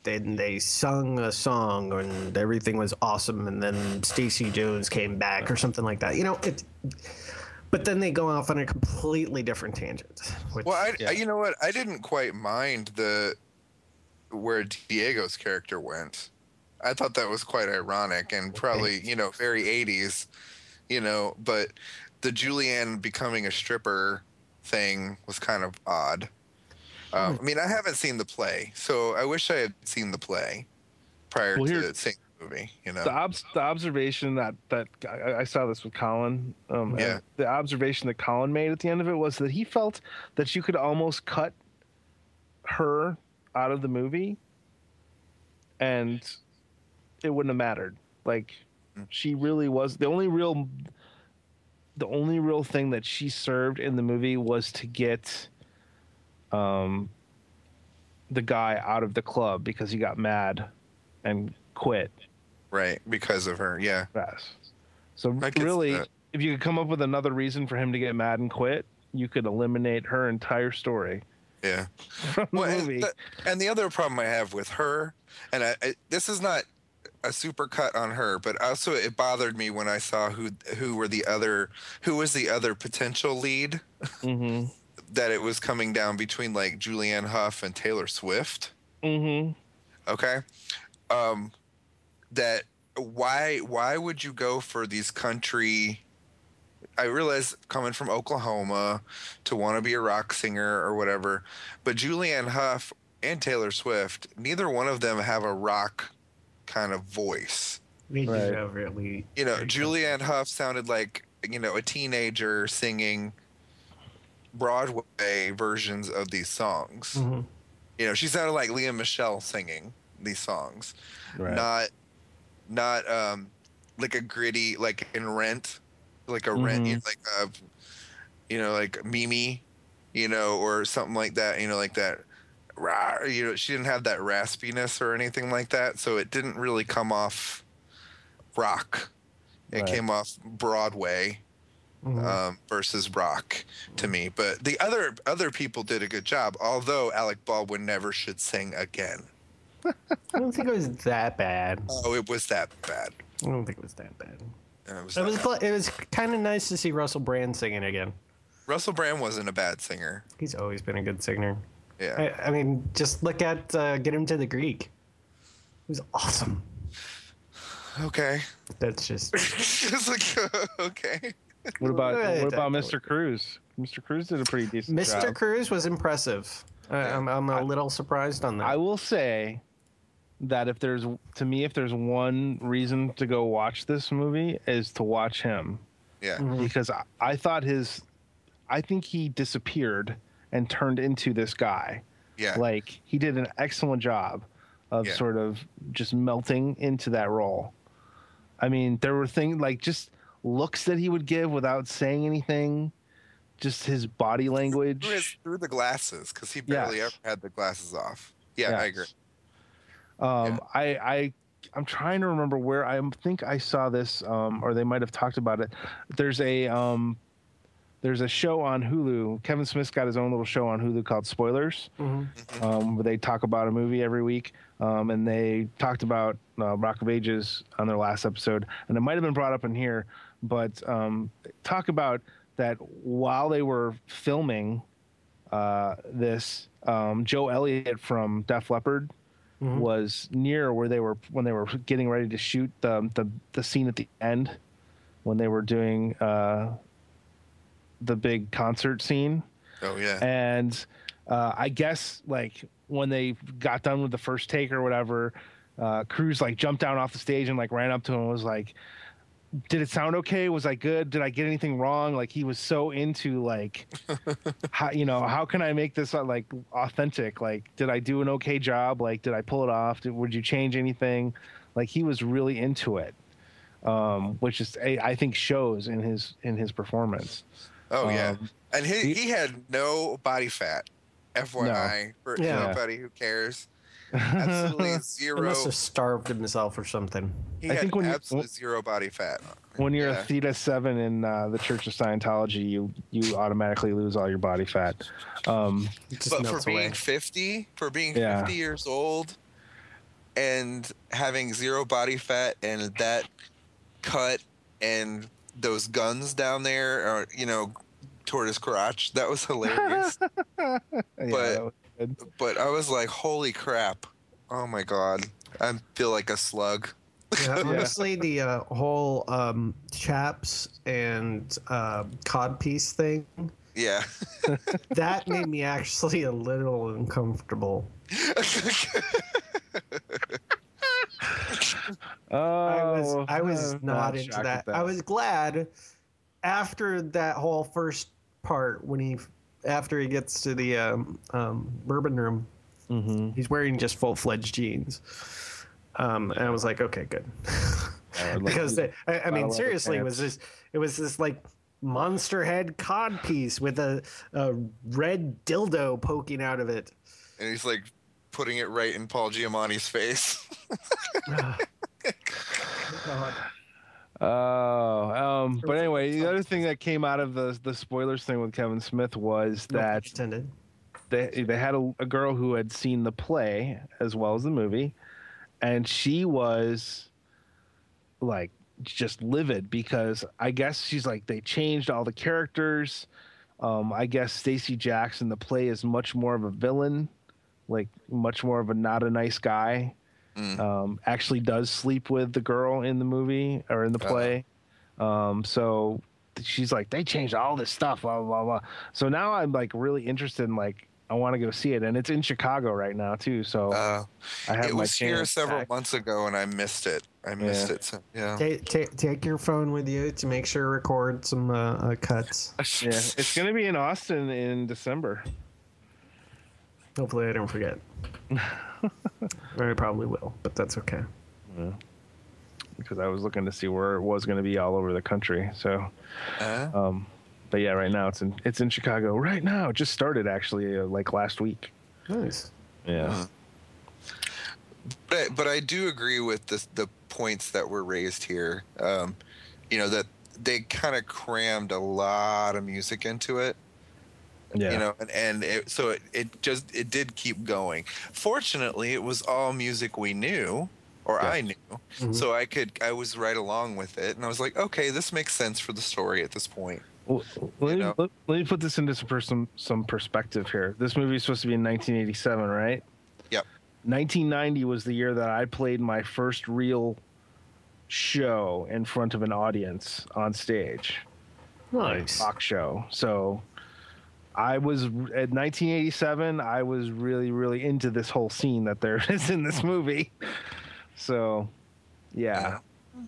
they sung a song and everything was awesome, and then Stacey Jones came back or something like that. You know, but then they go off on a completely different tangent. Which, Well, you know what? I didn't quite mind where Diego's character went. I thought that was quite ironic and probably, very 80s, but the Julianne becoming a stripper thing was kind of odd. I mean, I haven't seen the play, so I wish I had seen the play prior to seeing the movie, The observation that I saw this with Colin, and the observation that Colin made at the end of it was that he felt that you could almost cut her out of the movie and it wouldn't have mattered. Like, she really was the only real thing that she served in the movie was to get the guy out of the club because he got mad and quit. Right, because of her, yeah. Yes. So really, if you could come up with another reason for him to get mad and quit, you could eliminate her entire story. Yeah. From the movie. And the other problem I have with her, and this is not a super cut on her, but also it bothered me when I saw who was the other potential lead. Mm-hmm. That it was coming down between like Julianne Hough and Taylor Swift. Mm-hmm. Okay. That why would you go for these country? I realize coming from Oklahoma to want to be a rock singer or whatever, but Julianne Hough and Taylor Swift, neither one of them have a rock kind of voice. Julianne Hough sounded like, a teenager singing Broadway versions of these songs. Mm-hmm. She sounded like Leah Michele singing these songs. Right. Not like a gritty, like in Rent, like a Rent, like Mimi, or something like that, like that. She didn't have that raspiness or anything like that, so it didn't really come off rock. It came off Broadway versus rock to me. But the other people did a good job, although Alec Baldwin never should sing again. I don't think it was that bad. Oh, it was that bad. I don't think it was that bad. It was kind of nice to see Russell Brand singing again. Russell Brand wasn't a bad singer. He's always been a good singer. Yeah. I mean, just look at Get Him to the Greek. It was awesome. Okay. That's just... Just like, okay. What about Mr. Cruz? Mr. Cruz did a pretty decent job. Mr. Cruz was impressive. I'm a little surprised on that. I will say that if there's one reason to go watch this movie is to watch him. Yeah. Mm-hmm. Because I think he disappeared and turned into this guy. Yeah. Like, he did an excellent job of sort of just melting into that role. I mean, there were things like just looks that he would give without saying anything, just his body language. Through the glasses, because he barely ever had the glasses off. Yeah, Yes. I agree. I'm trying to remember where I think I saw this, or they might have talked about it. There's a show on Hulu. Kevin Smith's got his own little show on Hulu called Spoilers, where they talk about a movie every week. And they talked about Rock of Ages on their last episode, and it might have been brought up in here, but talk about that while they were filming this, Joe Elliott from Def Leppard was near where they were when they were getting ready to shoot the scene at the end when they were doing the big concert scene. Oh yeah. And I guess like when they got done with the first take or whatever, Cruz like jumped down off the stage and like ran up to him and was like, did it sound okay? Was I good? Did I get anything wrong? Like, he was so into like, how can I make this like authentic? Like, did I do an okay job? Like, did I pull it off? Would you change anything? Like, he was really into it, which is I think shows in his performance. Oh yeah, and he had no body fat. FYI, for anybody who cares. Absolutely zero. He must have starved himself or something. He had absolutely zero body fat. When you're a Theta 7 in the Church of Scientology, you automatically lose all your body fat. But for being 50 years old, and having zero body fat and that cut and those guns down there, or toward his crotch, that was hilarious. Yeah, that was good. But I was like, holy crap! Oh my god, I feel like a slug. Yeah, honestly, the whole chaps and codpiece thing, Yeah. that made me actually a little uncomfortable. I was not into that. I was glad after that whole first part after he gets to the bourbon room, he's wearing just full-fledged jeans. And I was like, okay, good. Because I mean, seriously, it was this like monster head cod piece with a red dildo poking out of it. And he's like putting it right in Paul Giamatti's face. God. But anyway, the other thing that came out of the spoilers thing with Kevin Smith was that they had a girl who had seen the play as well as the movie, and she was like just livid because I guess she's like, they changed all the characters. I guess Stacey Jackson, the play, is much more of a villain, like much more of a not a nice guy. Actually does sleep with the girl in the movie or in the play. So she's like, they changed all this stuff, blah, blah, blah. So now I'm like really interested in, like, I want to go see it. And it's in Chicago right now too. So I have it was here several months ago and I missed it. So, yeah. Take your phone with you to make sure to record some cuts. Yeah, it's going to be in Austin in December. Hopefully I don't forget. I probably will, but that's okay. Yeah. Because I was looking to see where it was going to be all over the country. So, but yeah, right now it's in Chicago. Right now, it just started actually, like last week. Nice. Yeah. But I do agree with the points that were raised here. That they kind of crammed a lot of music into it. Yeah. And it did keep going. Fortunately, it was all music we knew, or I knew, so I was right along with it, and I was like, okay, this makes sense for the story at this point. Well, let me put this into some perspective here. This movie is supposed to be in 1987, right? Yep. 1990 was the year that I played my first real show in front of an audience on stage. Nice. Talk show. So I was at 1987. I was really, really into this whole scene that there is in this movie. So, yeah.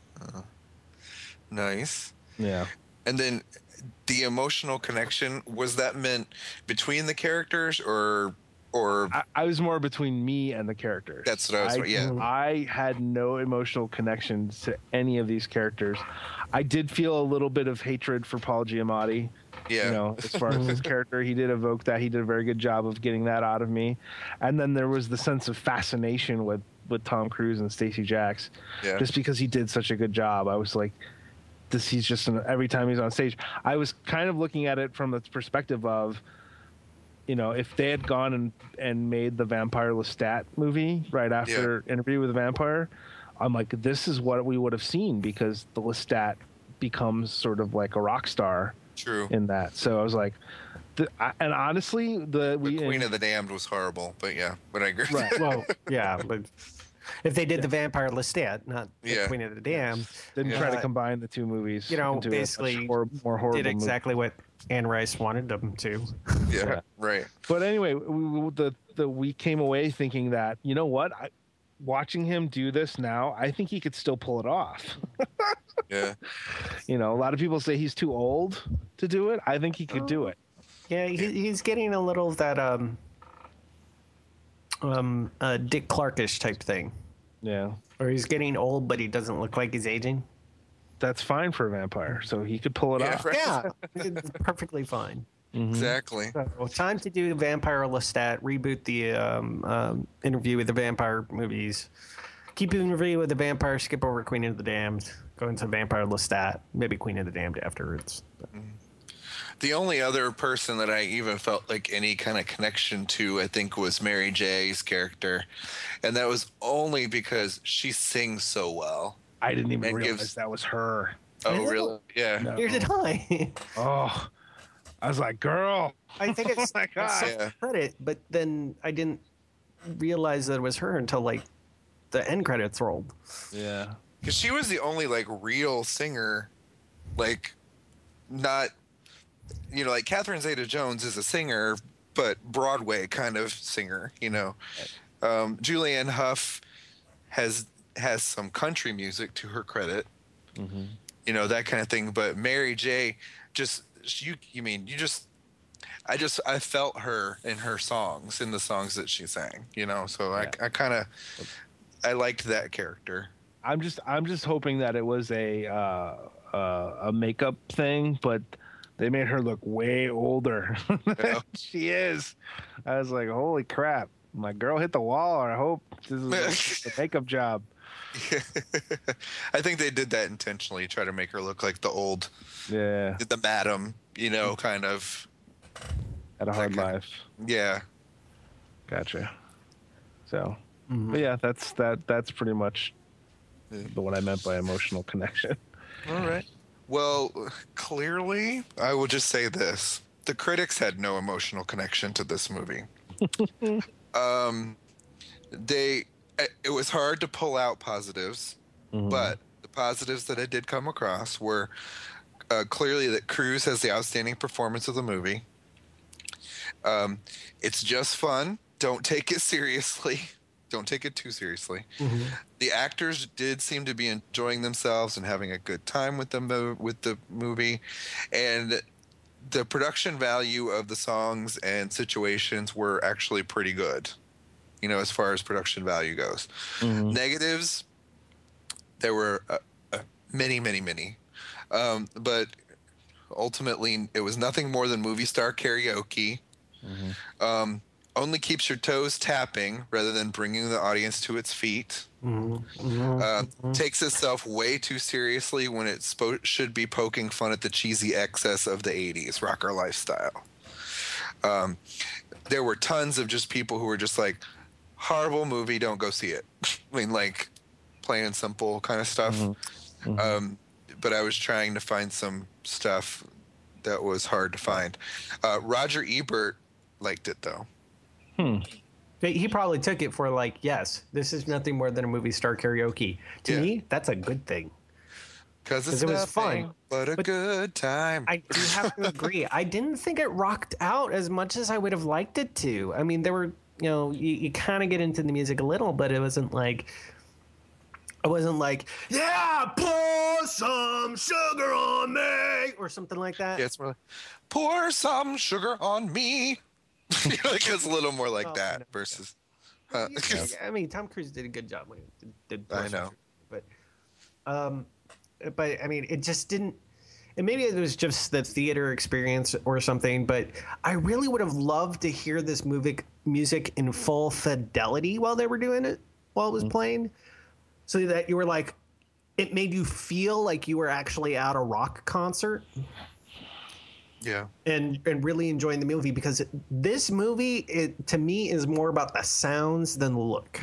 Nice. Yeah. And then the emotional connection, was that meant between the characters or I was more between me and the characters. That's what I was. I had no emotional connection to any of these characters. I did feel a little bit of hatred for Paul Giamatti. Yeah. As far as his character, he did evoke that. He did a very good job of getting that out of me. And then there was the sense of fascination with Tom Cruise and Stacey Jax, just because he did such a good job. I was like, he's just every time he's on stage. I was kind of looking at it from the perspective of, if they had gone and made the Vampire Lestat movie right after Interview with the Vampire, I'm like, this is what we would have seen, because the Lestat becomes sort of like a rock star. True. In that. So I was like, and honestly, the Queen of the Damned was horrible, but I agree. Right. Well, yeah, but if they did the Vampire Lestat, not the Queen of the Damned, didn't try to combine the two movies. Into basically more horrible did exactly what Anne Rice wanted them to. Yeah, right. But anyway, we came away thinking that, you know what, watching him do this now, I think he could still pull it off. Yeah. A lot of people say he's too old to do it. I think he could do it. Yeah, he's getting a little of that Dick Clark-ish type thing. Yeah. Or he's getting old, but he doesn't look like he's aging. That's fine for a vampire, so he could pull it off. Right. Yeah, it's perfectly fine. Exactly. So, time to do the Vampire Lestat, reboot the Interview with the Vampire movies. Keep Interview with the Vampire, skip over Queen of the Damned, go into Vampire Lestat, maybe Queen of the Damned afterwards. The only other person that I even felt like any kind of connection to, I think, was Mary J's character, and that was only because she sings so well. I didn't even And realize gives- that was her. Oh, really? Yeah. No. Here did I. Oh, I was like, girl. I think it's Oh my God. Yeah. credit, but then I didn't realize that it was her until like the end credits rolled. Yeah. Because she was the only like real singer, like not, you know, like Catherine Zeta-Jones is a singer, but Broadway kind of singer, you know. Julianne Hough has some country music to her credit, you know, that kind of thing. But Mary J, I felt her in her songs, in the songs that she sang, you know. So I kind of, I liked that character. I'm just hoping that it was a makeup thing, but they made her look way older than she is. I was like, holy crap, my girl hit the wall. Or I hope this is a makeup job. I think they did that intentionally, try to make her look like the madam, you know, kind of. Had a hard life. Yeah. Gotcha. So, but yeah, that's pretty much what I meant by emotional connection. All right. Well, clearly, I will just say this: the critics had no emotional connection to this movie. It was hard to pull out positives, but the positives that I did come across were clearly that Cruise has the outstanding performance of the movie. It's just fun. Don't take it seriously. Don't take it too seriously. The actors did seem to be enjoying themselves and having a good time with the movie, and the production value of the songs and situations were actually pretty good, you know, as far as production value goes. Negatives, there were many, but ultimately it was nothing more than movie star karaoke. Only keeps your toes tapping rather than bringing the audience to its feet. Takes itself way too seriously when it should be poking fun at the cheesy excess of the 80s rocker lifestyle. There were tons of just people who were just like, horrible movie, don't go see it. I mean, like, plain and simple kind of stuff. But I was trying to find some stuff that was hard to find. Roger Ebert liked it, though. He probably took it for like, yes, this is nothing more than a movie star karaoke. To me, that's a good thing. Because it was fun, but a good time. I do have to agree. I didn't think it rocked out as much as I would have liked it to. I mean, there were, you know, you kind of get into the music a little, but it wasn't like, yeah, pour some sugar on me, or something like that. Yeah, it's more like, pour some sugar on me. Like, it's a little more like that versus. I mean, Tom Cruise did a good job when he did I know, but I mean, it just didn't. And maybe it was just the theater experience or something. But I really would have loved to hear this music in full fidelity while they were doing it, while it was playing, so that you were like, it made you feel like you were actually at a rock concert. yeah, And really enjoying the movie, because this movie, to me, is more about the sounds than the look.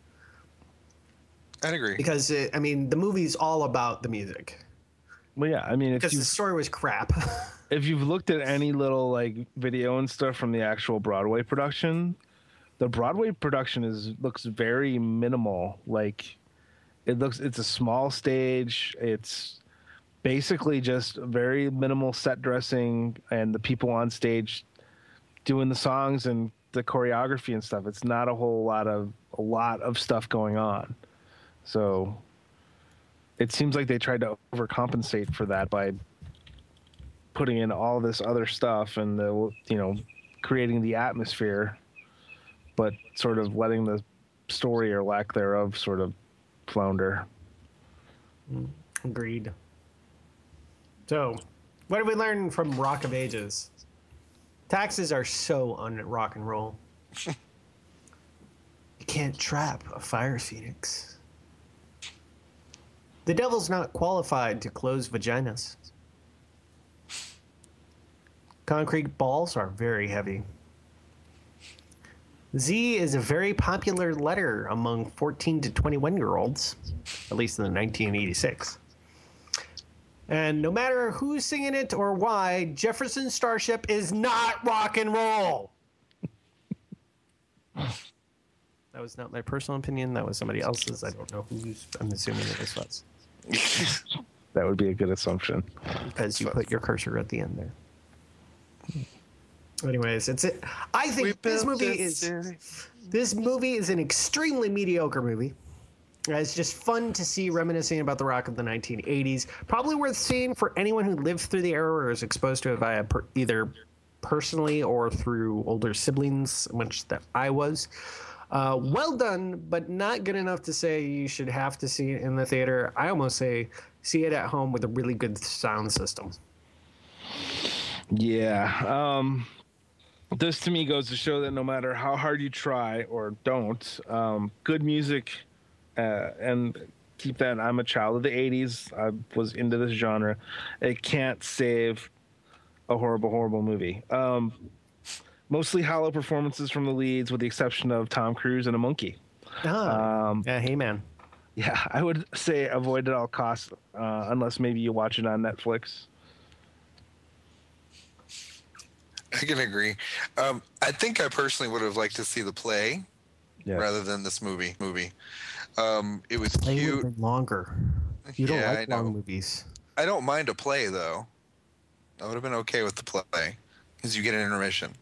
I'd agree. Because the movie's all about the music. Well, yeah, I mean, Because the story was crap. if you've looked at any little like video and stuff from the actual Broadway production, the Broadway production looks very minimal. Like, it's a small stage. It's basically just very minimal set dressing and the people on stage doing the songs and the choreography and stuff. It's not a lot of stuff going on. So it seems like they tried to overcompensate for that by putting in all this other stuff and creating the atmosphere, but sort of letting the story or lack thereof sort of flounder. Agreed. So, what have we learned from Rock of Ages? Taxes are so un-rock and roll. You can't trap a fire phoenix. The devil's not qualified to close vaginas. Concrete balls are very heavy. Z is a very popular letter among 14 to 21-year-olds, at least in the 1986. And no matter who's singing it or why, Jefferson Starship is not rock and roll. That was not my personal opinion. That was somebody else's. I don't know whose. I'm assuming it was. That would be a good assumption. Because you put your cursor at the end there. Anyways, it's it. I think this movie is an extremely mediocre movie. It's just fun to see, reminiscing about the rock of the 1980s. Probably worth seeing for anyone who lived through the era or is exposed to it via either personally or through older siblings, which that I was. Well done, but not good enough to say you should have to see it in the theater. I almost say see it at home with a really good sound system. Yeah. This to me goes to show that no matter how hard you try or don't, good music and keep that. I'm a child of the 80s. I was into this genre. It can't save a horrible, horrible movie. Mostly hollow performances from the leads, with the exception of Tom Cruise and a monkey. Yeah, hey man. Yeah, I would say avoid at all costs, unless maybe you watch it on Netflix. I can agree. I think I personally would have liked to see the play rather than this movie. It was Play cute. would have been longer. You don't like long movies. I don't mind a play though. I would have been okay with the play because you get an intermission.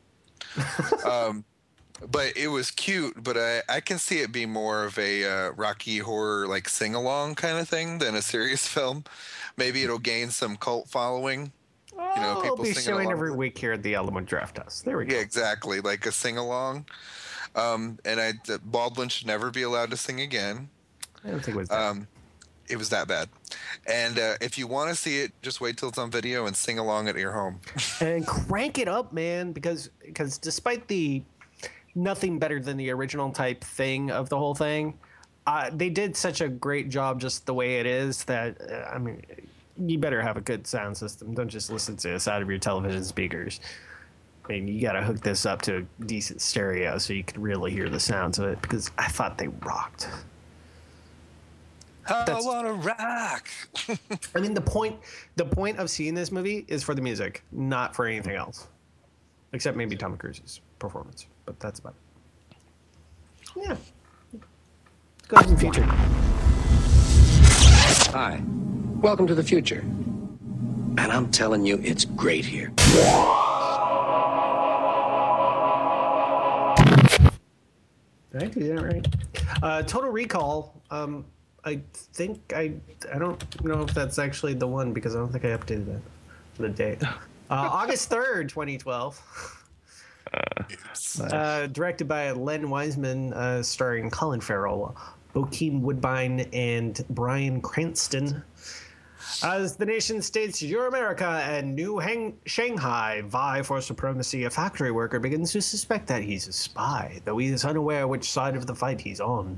But it was cute. But I can see it being more of a Rocky Horror like sing along kind of thing than a serious film. Maybe it'll gain some cult following. You know, people I'll be singing showing along every week here at the Alamo Draft House. There we go. Yeah, exactly, like a sing along. And Baldwin should never be allowed to sing again. I don't think it was that. It was that bad. And if you want to see it, just wait till it's on video and sing along at your home. And crank it up, man, because despite the nothing better than the original type thing of the whole thing, they did such a great job just the way it is that, I mean, you better have a good sound system. Don't just listen to this out of your television speakers. I mean, you got to hook this up to a decent stereo so you can really hear the sounds of it, because I thought they rocked. I want to rock. I mean, the point of seeing this movie is for the music, not for anything else, except maybe Tom Cruise's performance. But that's about it. Yeah. Go ahead and feature. Hi. Welcome to the future. And I'm telling you, it's great here. Did I do that right? Total Recall. I think I don't know if that's actually the one, because I don't think I updated that for the date. August 3rd, 2012. Directed by Len Wiseman, starring Colin Farrell, Bokeem Woodbine, and Bryan Cranston. As the nation states Your America and New Shanghai vie for supremacy, a factory worker begins to suspect that he's a spy, though he is unaware which side of the fight he's on.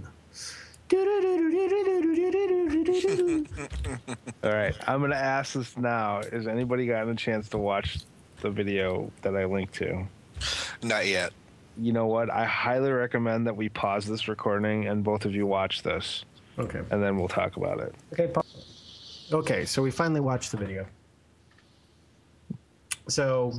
All right, I'm going to ask this now. Has anybody gotten a chance to watch the video that I linked to? Not yet. You know what? I highly recommend that we pause this recording and both of you watch this. Okay. And then we'll talk about it. Okay, so we finally watched the video. So...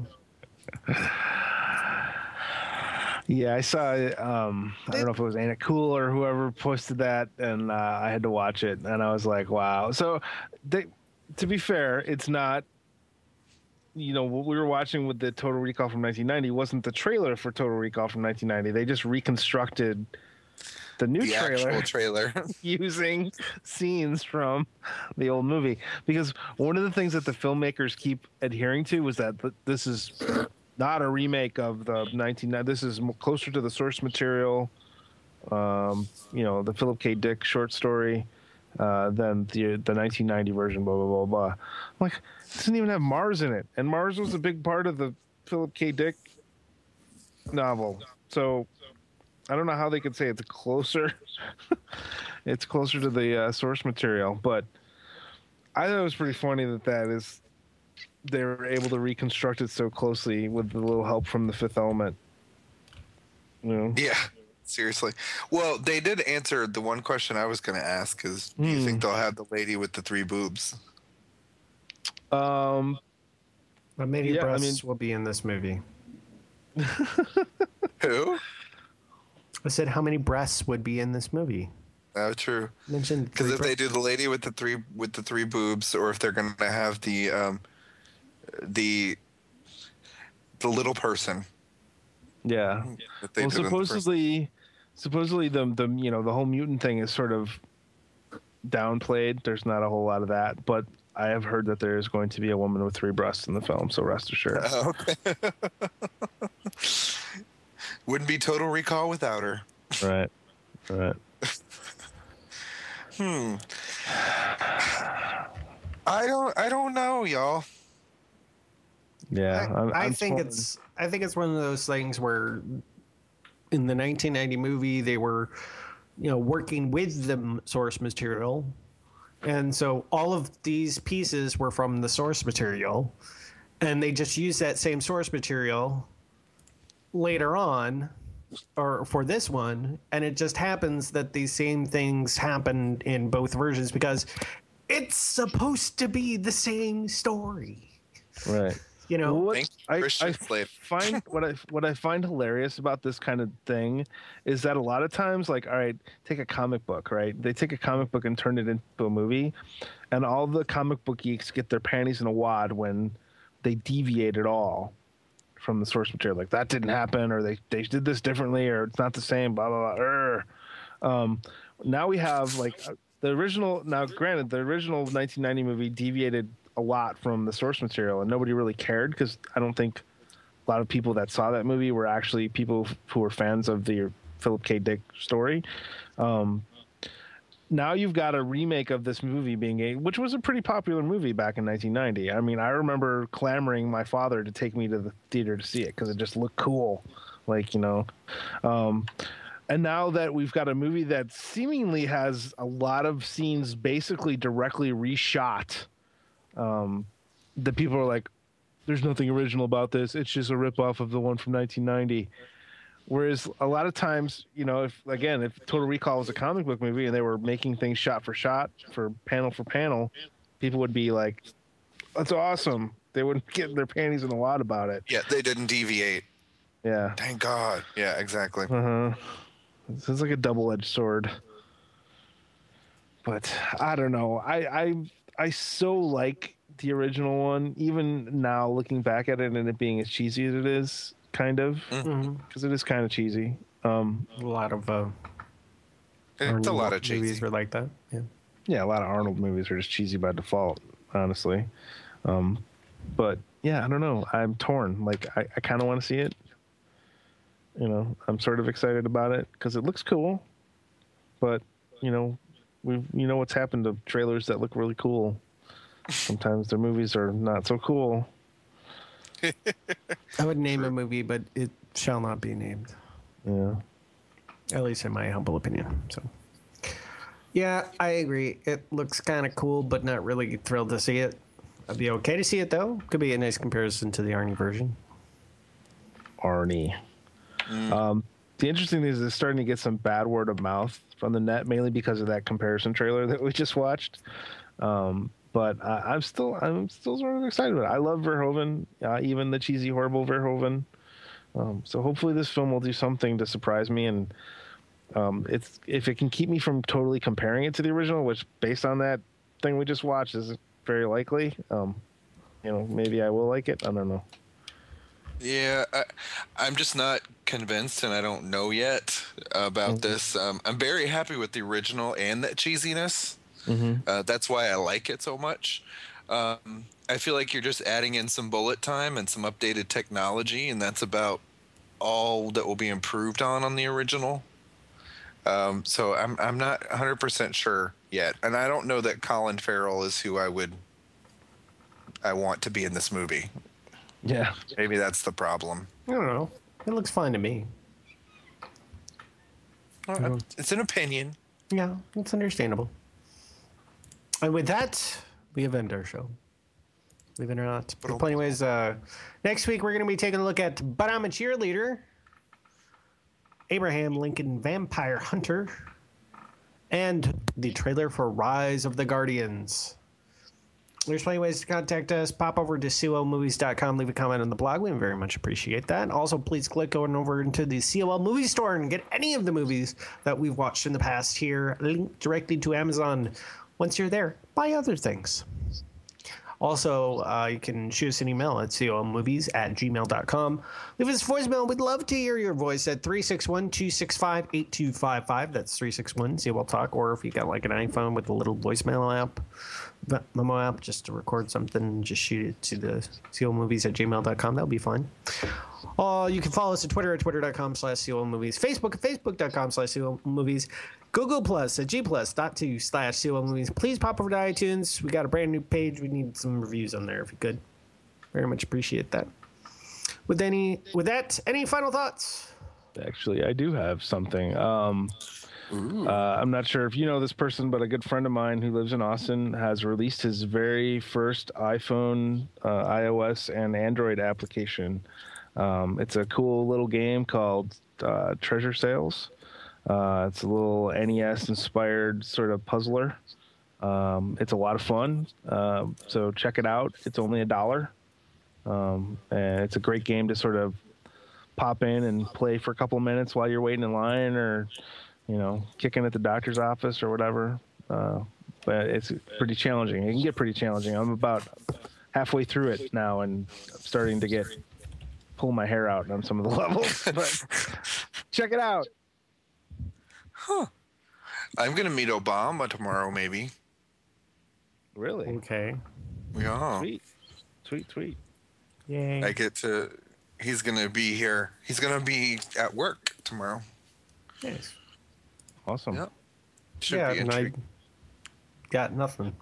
Yeah, I saw it. I don't know if it was Ain't It Cool or whoever posted that, and I had to watch it, and I was like, wow. So, to be fair, it's not, you know, what we were watching with the Total Recall from 1990 wasn't the trailer for Total Recall from 1990. They just reconstructed the new actual trailer using scenes from the old movie. Because one of the things that the filmmakers keep adhering to was that this is not a remake of the 1990. This is closer to the source material, you know, the Philip K. Dick short story, than the 1990 version. Blah blah blah blah. I'm like, it doesn't even have Mars in it, and Mars was a big part of the Philip K. Dick novel. So I don't know how they could say it's closer. It's closer to the source material, but I thought it was pretty funny that is they were able to reconstruct it so closely with a little help from the Fifth Element. You know? Yeah, seriously. Well, they did answer the one question I was going to ask is, do you think they'll have the lady with the 3 boobs? But maybe breasts will be in this movie. Who? I said how many breasts would be in this movie. Oh, true. Mentioned because if they do the lady with the three boobs, or if they're going to have the little person. Yeah. Well, supposedly the you know, the whole mutant thing is sort of downplayed. There's not a whole lot of that, but I have heard that there is going to be a woman with 3 breasts in the film, so rest assured. Oh, okay. Wouldn't be Total Recall without her. Right. I don't know, y'all. Yeah, I think it's one of those things where in the 1990 movie they were, you know, working with the source material, and so all of these pieces were from the source material, and they just used that same source material later on, or for this one, and it just happens that these same things happened in both versions because it's supposed to be the same story. Right. You know, what I find what I find hilarious about this kind of thing is that a lot of times, like, all right, take a comic book, right? They take a comic book and turn it into a movie, and all the comic book geeks get their panties in a wad when they deviate at all from the source material. Like, that didn't happen, or they did this differently, or it's not the same, blah blah blah. Now we have like the original. Now, granted, the original 1990 movie deviated a lot from the source material, and nobody really cared because I don't think a lot of people that saw that movie were actually people who were fans of the Philip K. Dick story. Now you've got a remake of this movie which was a pretty popular movie back in 1990. I mean, I remember clamoring my father to take me to the theater to see it because it just looked cool, like, you know. And now that we've got a movie that seemingly has a lot of scenes basically directly reshot, the people are like, there's nothing original about this. It's just a ripoff of the one from 1990. Whereas a lot of times, you know, if Total Recall was a comic book movie and they were making things shot for panel, people would be like, that's awesome. They wouldn't get their panties in a wad about it. Yeah, they didn't deviate. Yeah. Thank God. Yeah, exactly. This is like a double-edged sword. But I don't know. I so like the original one, even now looking back at it and it being as cheesy as it is, kind of, because it is kind of cheesy. A lot of it's a lot of cheesy movies were like that. Yeah, a lot of Arnold movies are just cheesy by default, honestly. But yeah, I don't know. I'm torn. Like, I kind of want to see it. You know, I'm sort of excited about it because it looks cool. But you know, what's happened to trailers that look really cool. Sometimes their movies are not so cool. I would name a movie, but it shall not be named. Yeah. At least in my humble opinion. So, yeah, I agree. It looks kind of cool, but not really thrilled to see it. I'd be okay to see it, though. Could be a nice comparison to the Arnie version. Arnie. The interesting thing is it's starting to get some bad word of mouth from the net, mainly because of that comparison trailer that we just watched. But I'm still sort of excited about it. I love Verhoeven, even the cheesy, horrible Verhoeven. So hopefully this film will do something to surprise me, and if it can keep me from totally comparing it to the original, which based on that thing we just watched is very likely. You know, maybe I will like it. I don't know. Yeah, I'm just not convinced, and I don't know yet about this. I'm very happy with the original and that cheesiness. That's why I like it so much. I feel like you're just adding in some bullet time and some updated technology, and that's about all that will be improved on the original. So I'm not 100% sure yet, and I don't know that Colin Farrell is who I want to be in this movie. Yeah, maybe that's the problem. I don't know. It looks fine to me. It's an opinion. Yeah, it's understandable. And with that, we have ended our show. Believe it or not. There's plenty of ways. Next week, we're going to be taking a look at But I'm a Cheerleader, Abraham Lincoln Vampire Hunter, and the trailer for Rise of the Guardians. There's plenty of ways to contact us. Pop over to colmovies.com. Leave a comment on the blog. We very much appreciate that. Also, please click on over into the COL movie store and get any of the movies that we've watched in the past here linked directly to Amazon. Once you're there, buy other things. Also, you can shoot us an email at colmovies@gmail.com. Leave us a voicemail. We'd love to hear your voice at 361-265-8255. That's 361-COL-TALK. Or if you got like an iPhone with a little voicemail app, memo app, just to record something, just shoot it to the colmovies@gmail.com. That'll be fine. You can follow us at Twitter at twitter.com/colmovies, Facebook at facebook.com/colmovies, Google Plus at gplus.2/colmovies. Please pop over to iTunes. We got a brand new page. We need some reviews on there if you could. Very much appreciate that. With that, any final thoughts? Actually, I do have something. I'm not sure if you know this person, but a good friend of mine who lives in Austin has released his very first iPhone, iOS, and Android application. It's a cool little game called Treasure Sales. It's a little NES-inspired sort of puzzler. It's a lot of fun, so check it out. It's only $1, and it's a great game to sort of pop in and play for a couple of minutes while you're waiting in line, or kicking at the doctor's office or whatever. But it's pretty challenging. It can get pretty challenging. I'm about halfway through it now, and I'm starting to pull my hair out on some of the levels. But check it out. Huh. I'm going to meet Obama tomorrow, maybe. Really? Okay. Yeah. Sweet. Yay. He's going to be here. He's going to be at work tomorrow. Nice. Awesome. Yep. Should be and I intriguing. got nothing.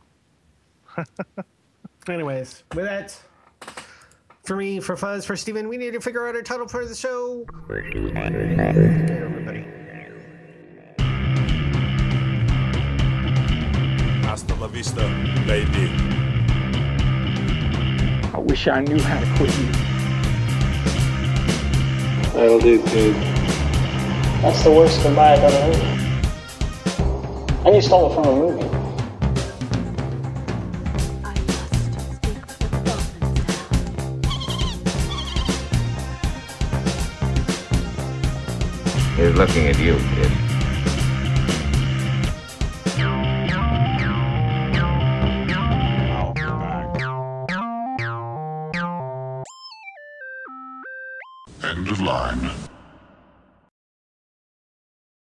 Anyways, with that, for me, for Fuzz, for Steven, we need to figure out a title for the show. Take care, everybody. Hasta la vista, baby. I wish I knew how to quit you. That'll do, kid. That's the worst goodbye I've ever heard. And you stole it from a movie. He's looking at you, kid. End of line.